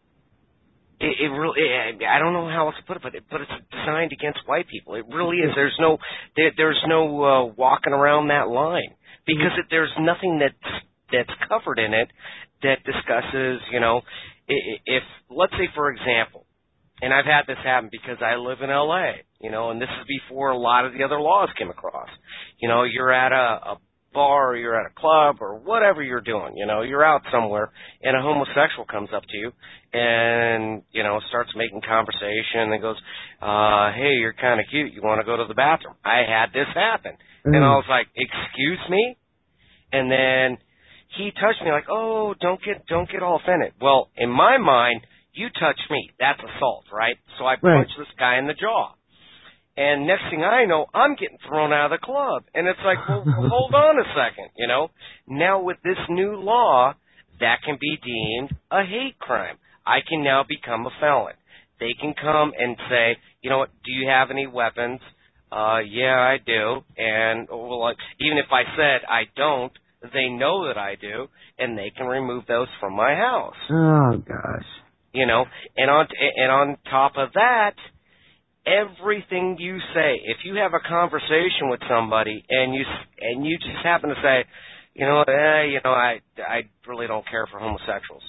I don't know how else to put it, but it's designed against white people. It really is. There's no walking around that line, because there's nothing that's covered in it that discusses. If let's say, for example. And I've had this happen because I live in L.A., and this is before a lot of the other laws came across. You're at a bar or you're at a club or whatever you're doing, you're out somewhere and a homosexual comes up to you and, starts making conversation and goes, hey, you're kind of cute. You want to go to the bathroom? I had this happen. And I was like, excuse me? And then he touched me like, oh, don't get all offended. Well, in my mind, you touch me. That's assault, right? So I punched this guy in the jaw. And next thing I know, I'm getting thrown out of the club. And it's like, well, hold on a second, Now with this new law, that can be deemed a hate crime. I can now become a felon. They can come and say, you know what, do you have any weapons? Yeah, I do. And even if I said I don't, they know that I do, and they can remove those from my house. Oh, gosh. And on top of that, everything you say, if you have a conversation with somebody and you just happen to say, I really don't care for homosexuals.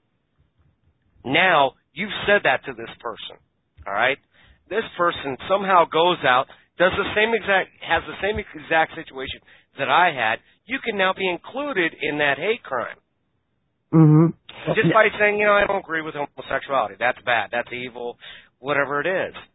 Now, you've said that to this person, all right? This person somehow goes out, has the same exact situation that I had. You can now be included in that hate crime. Mm-hmm. Just by saying, I don't agree with homosexuality. That's bad. That's evil. Whatever it is.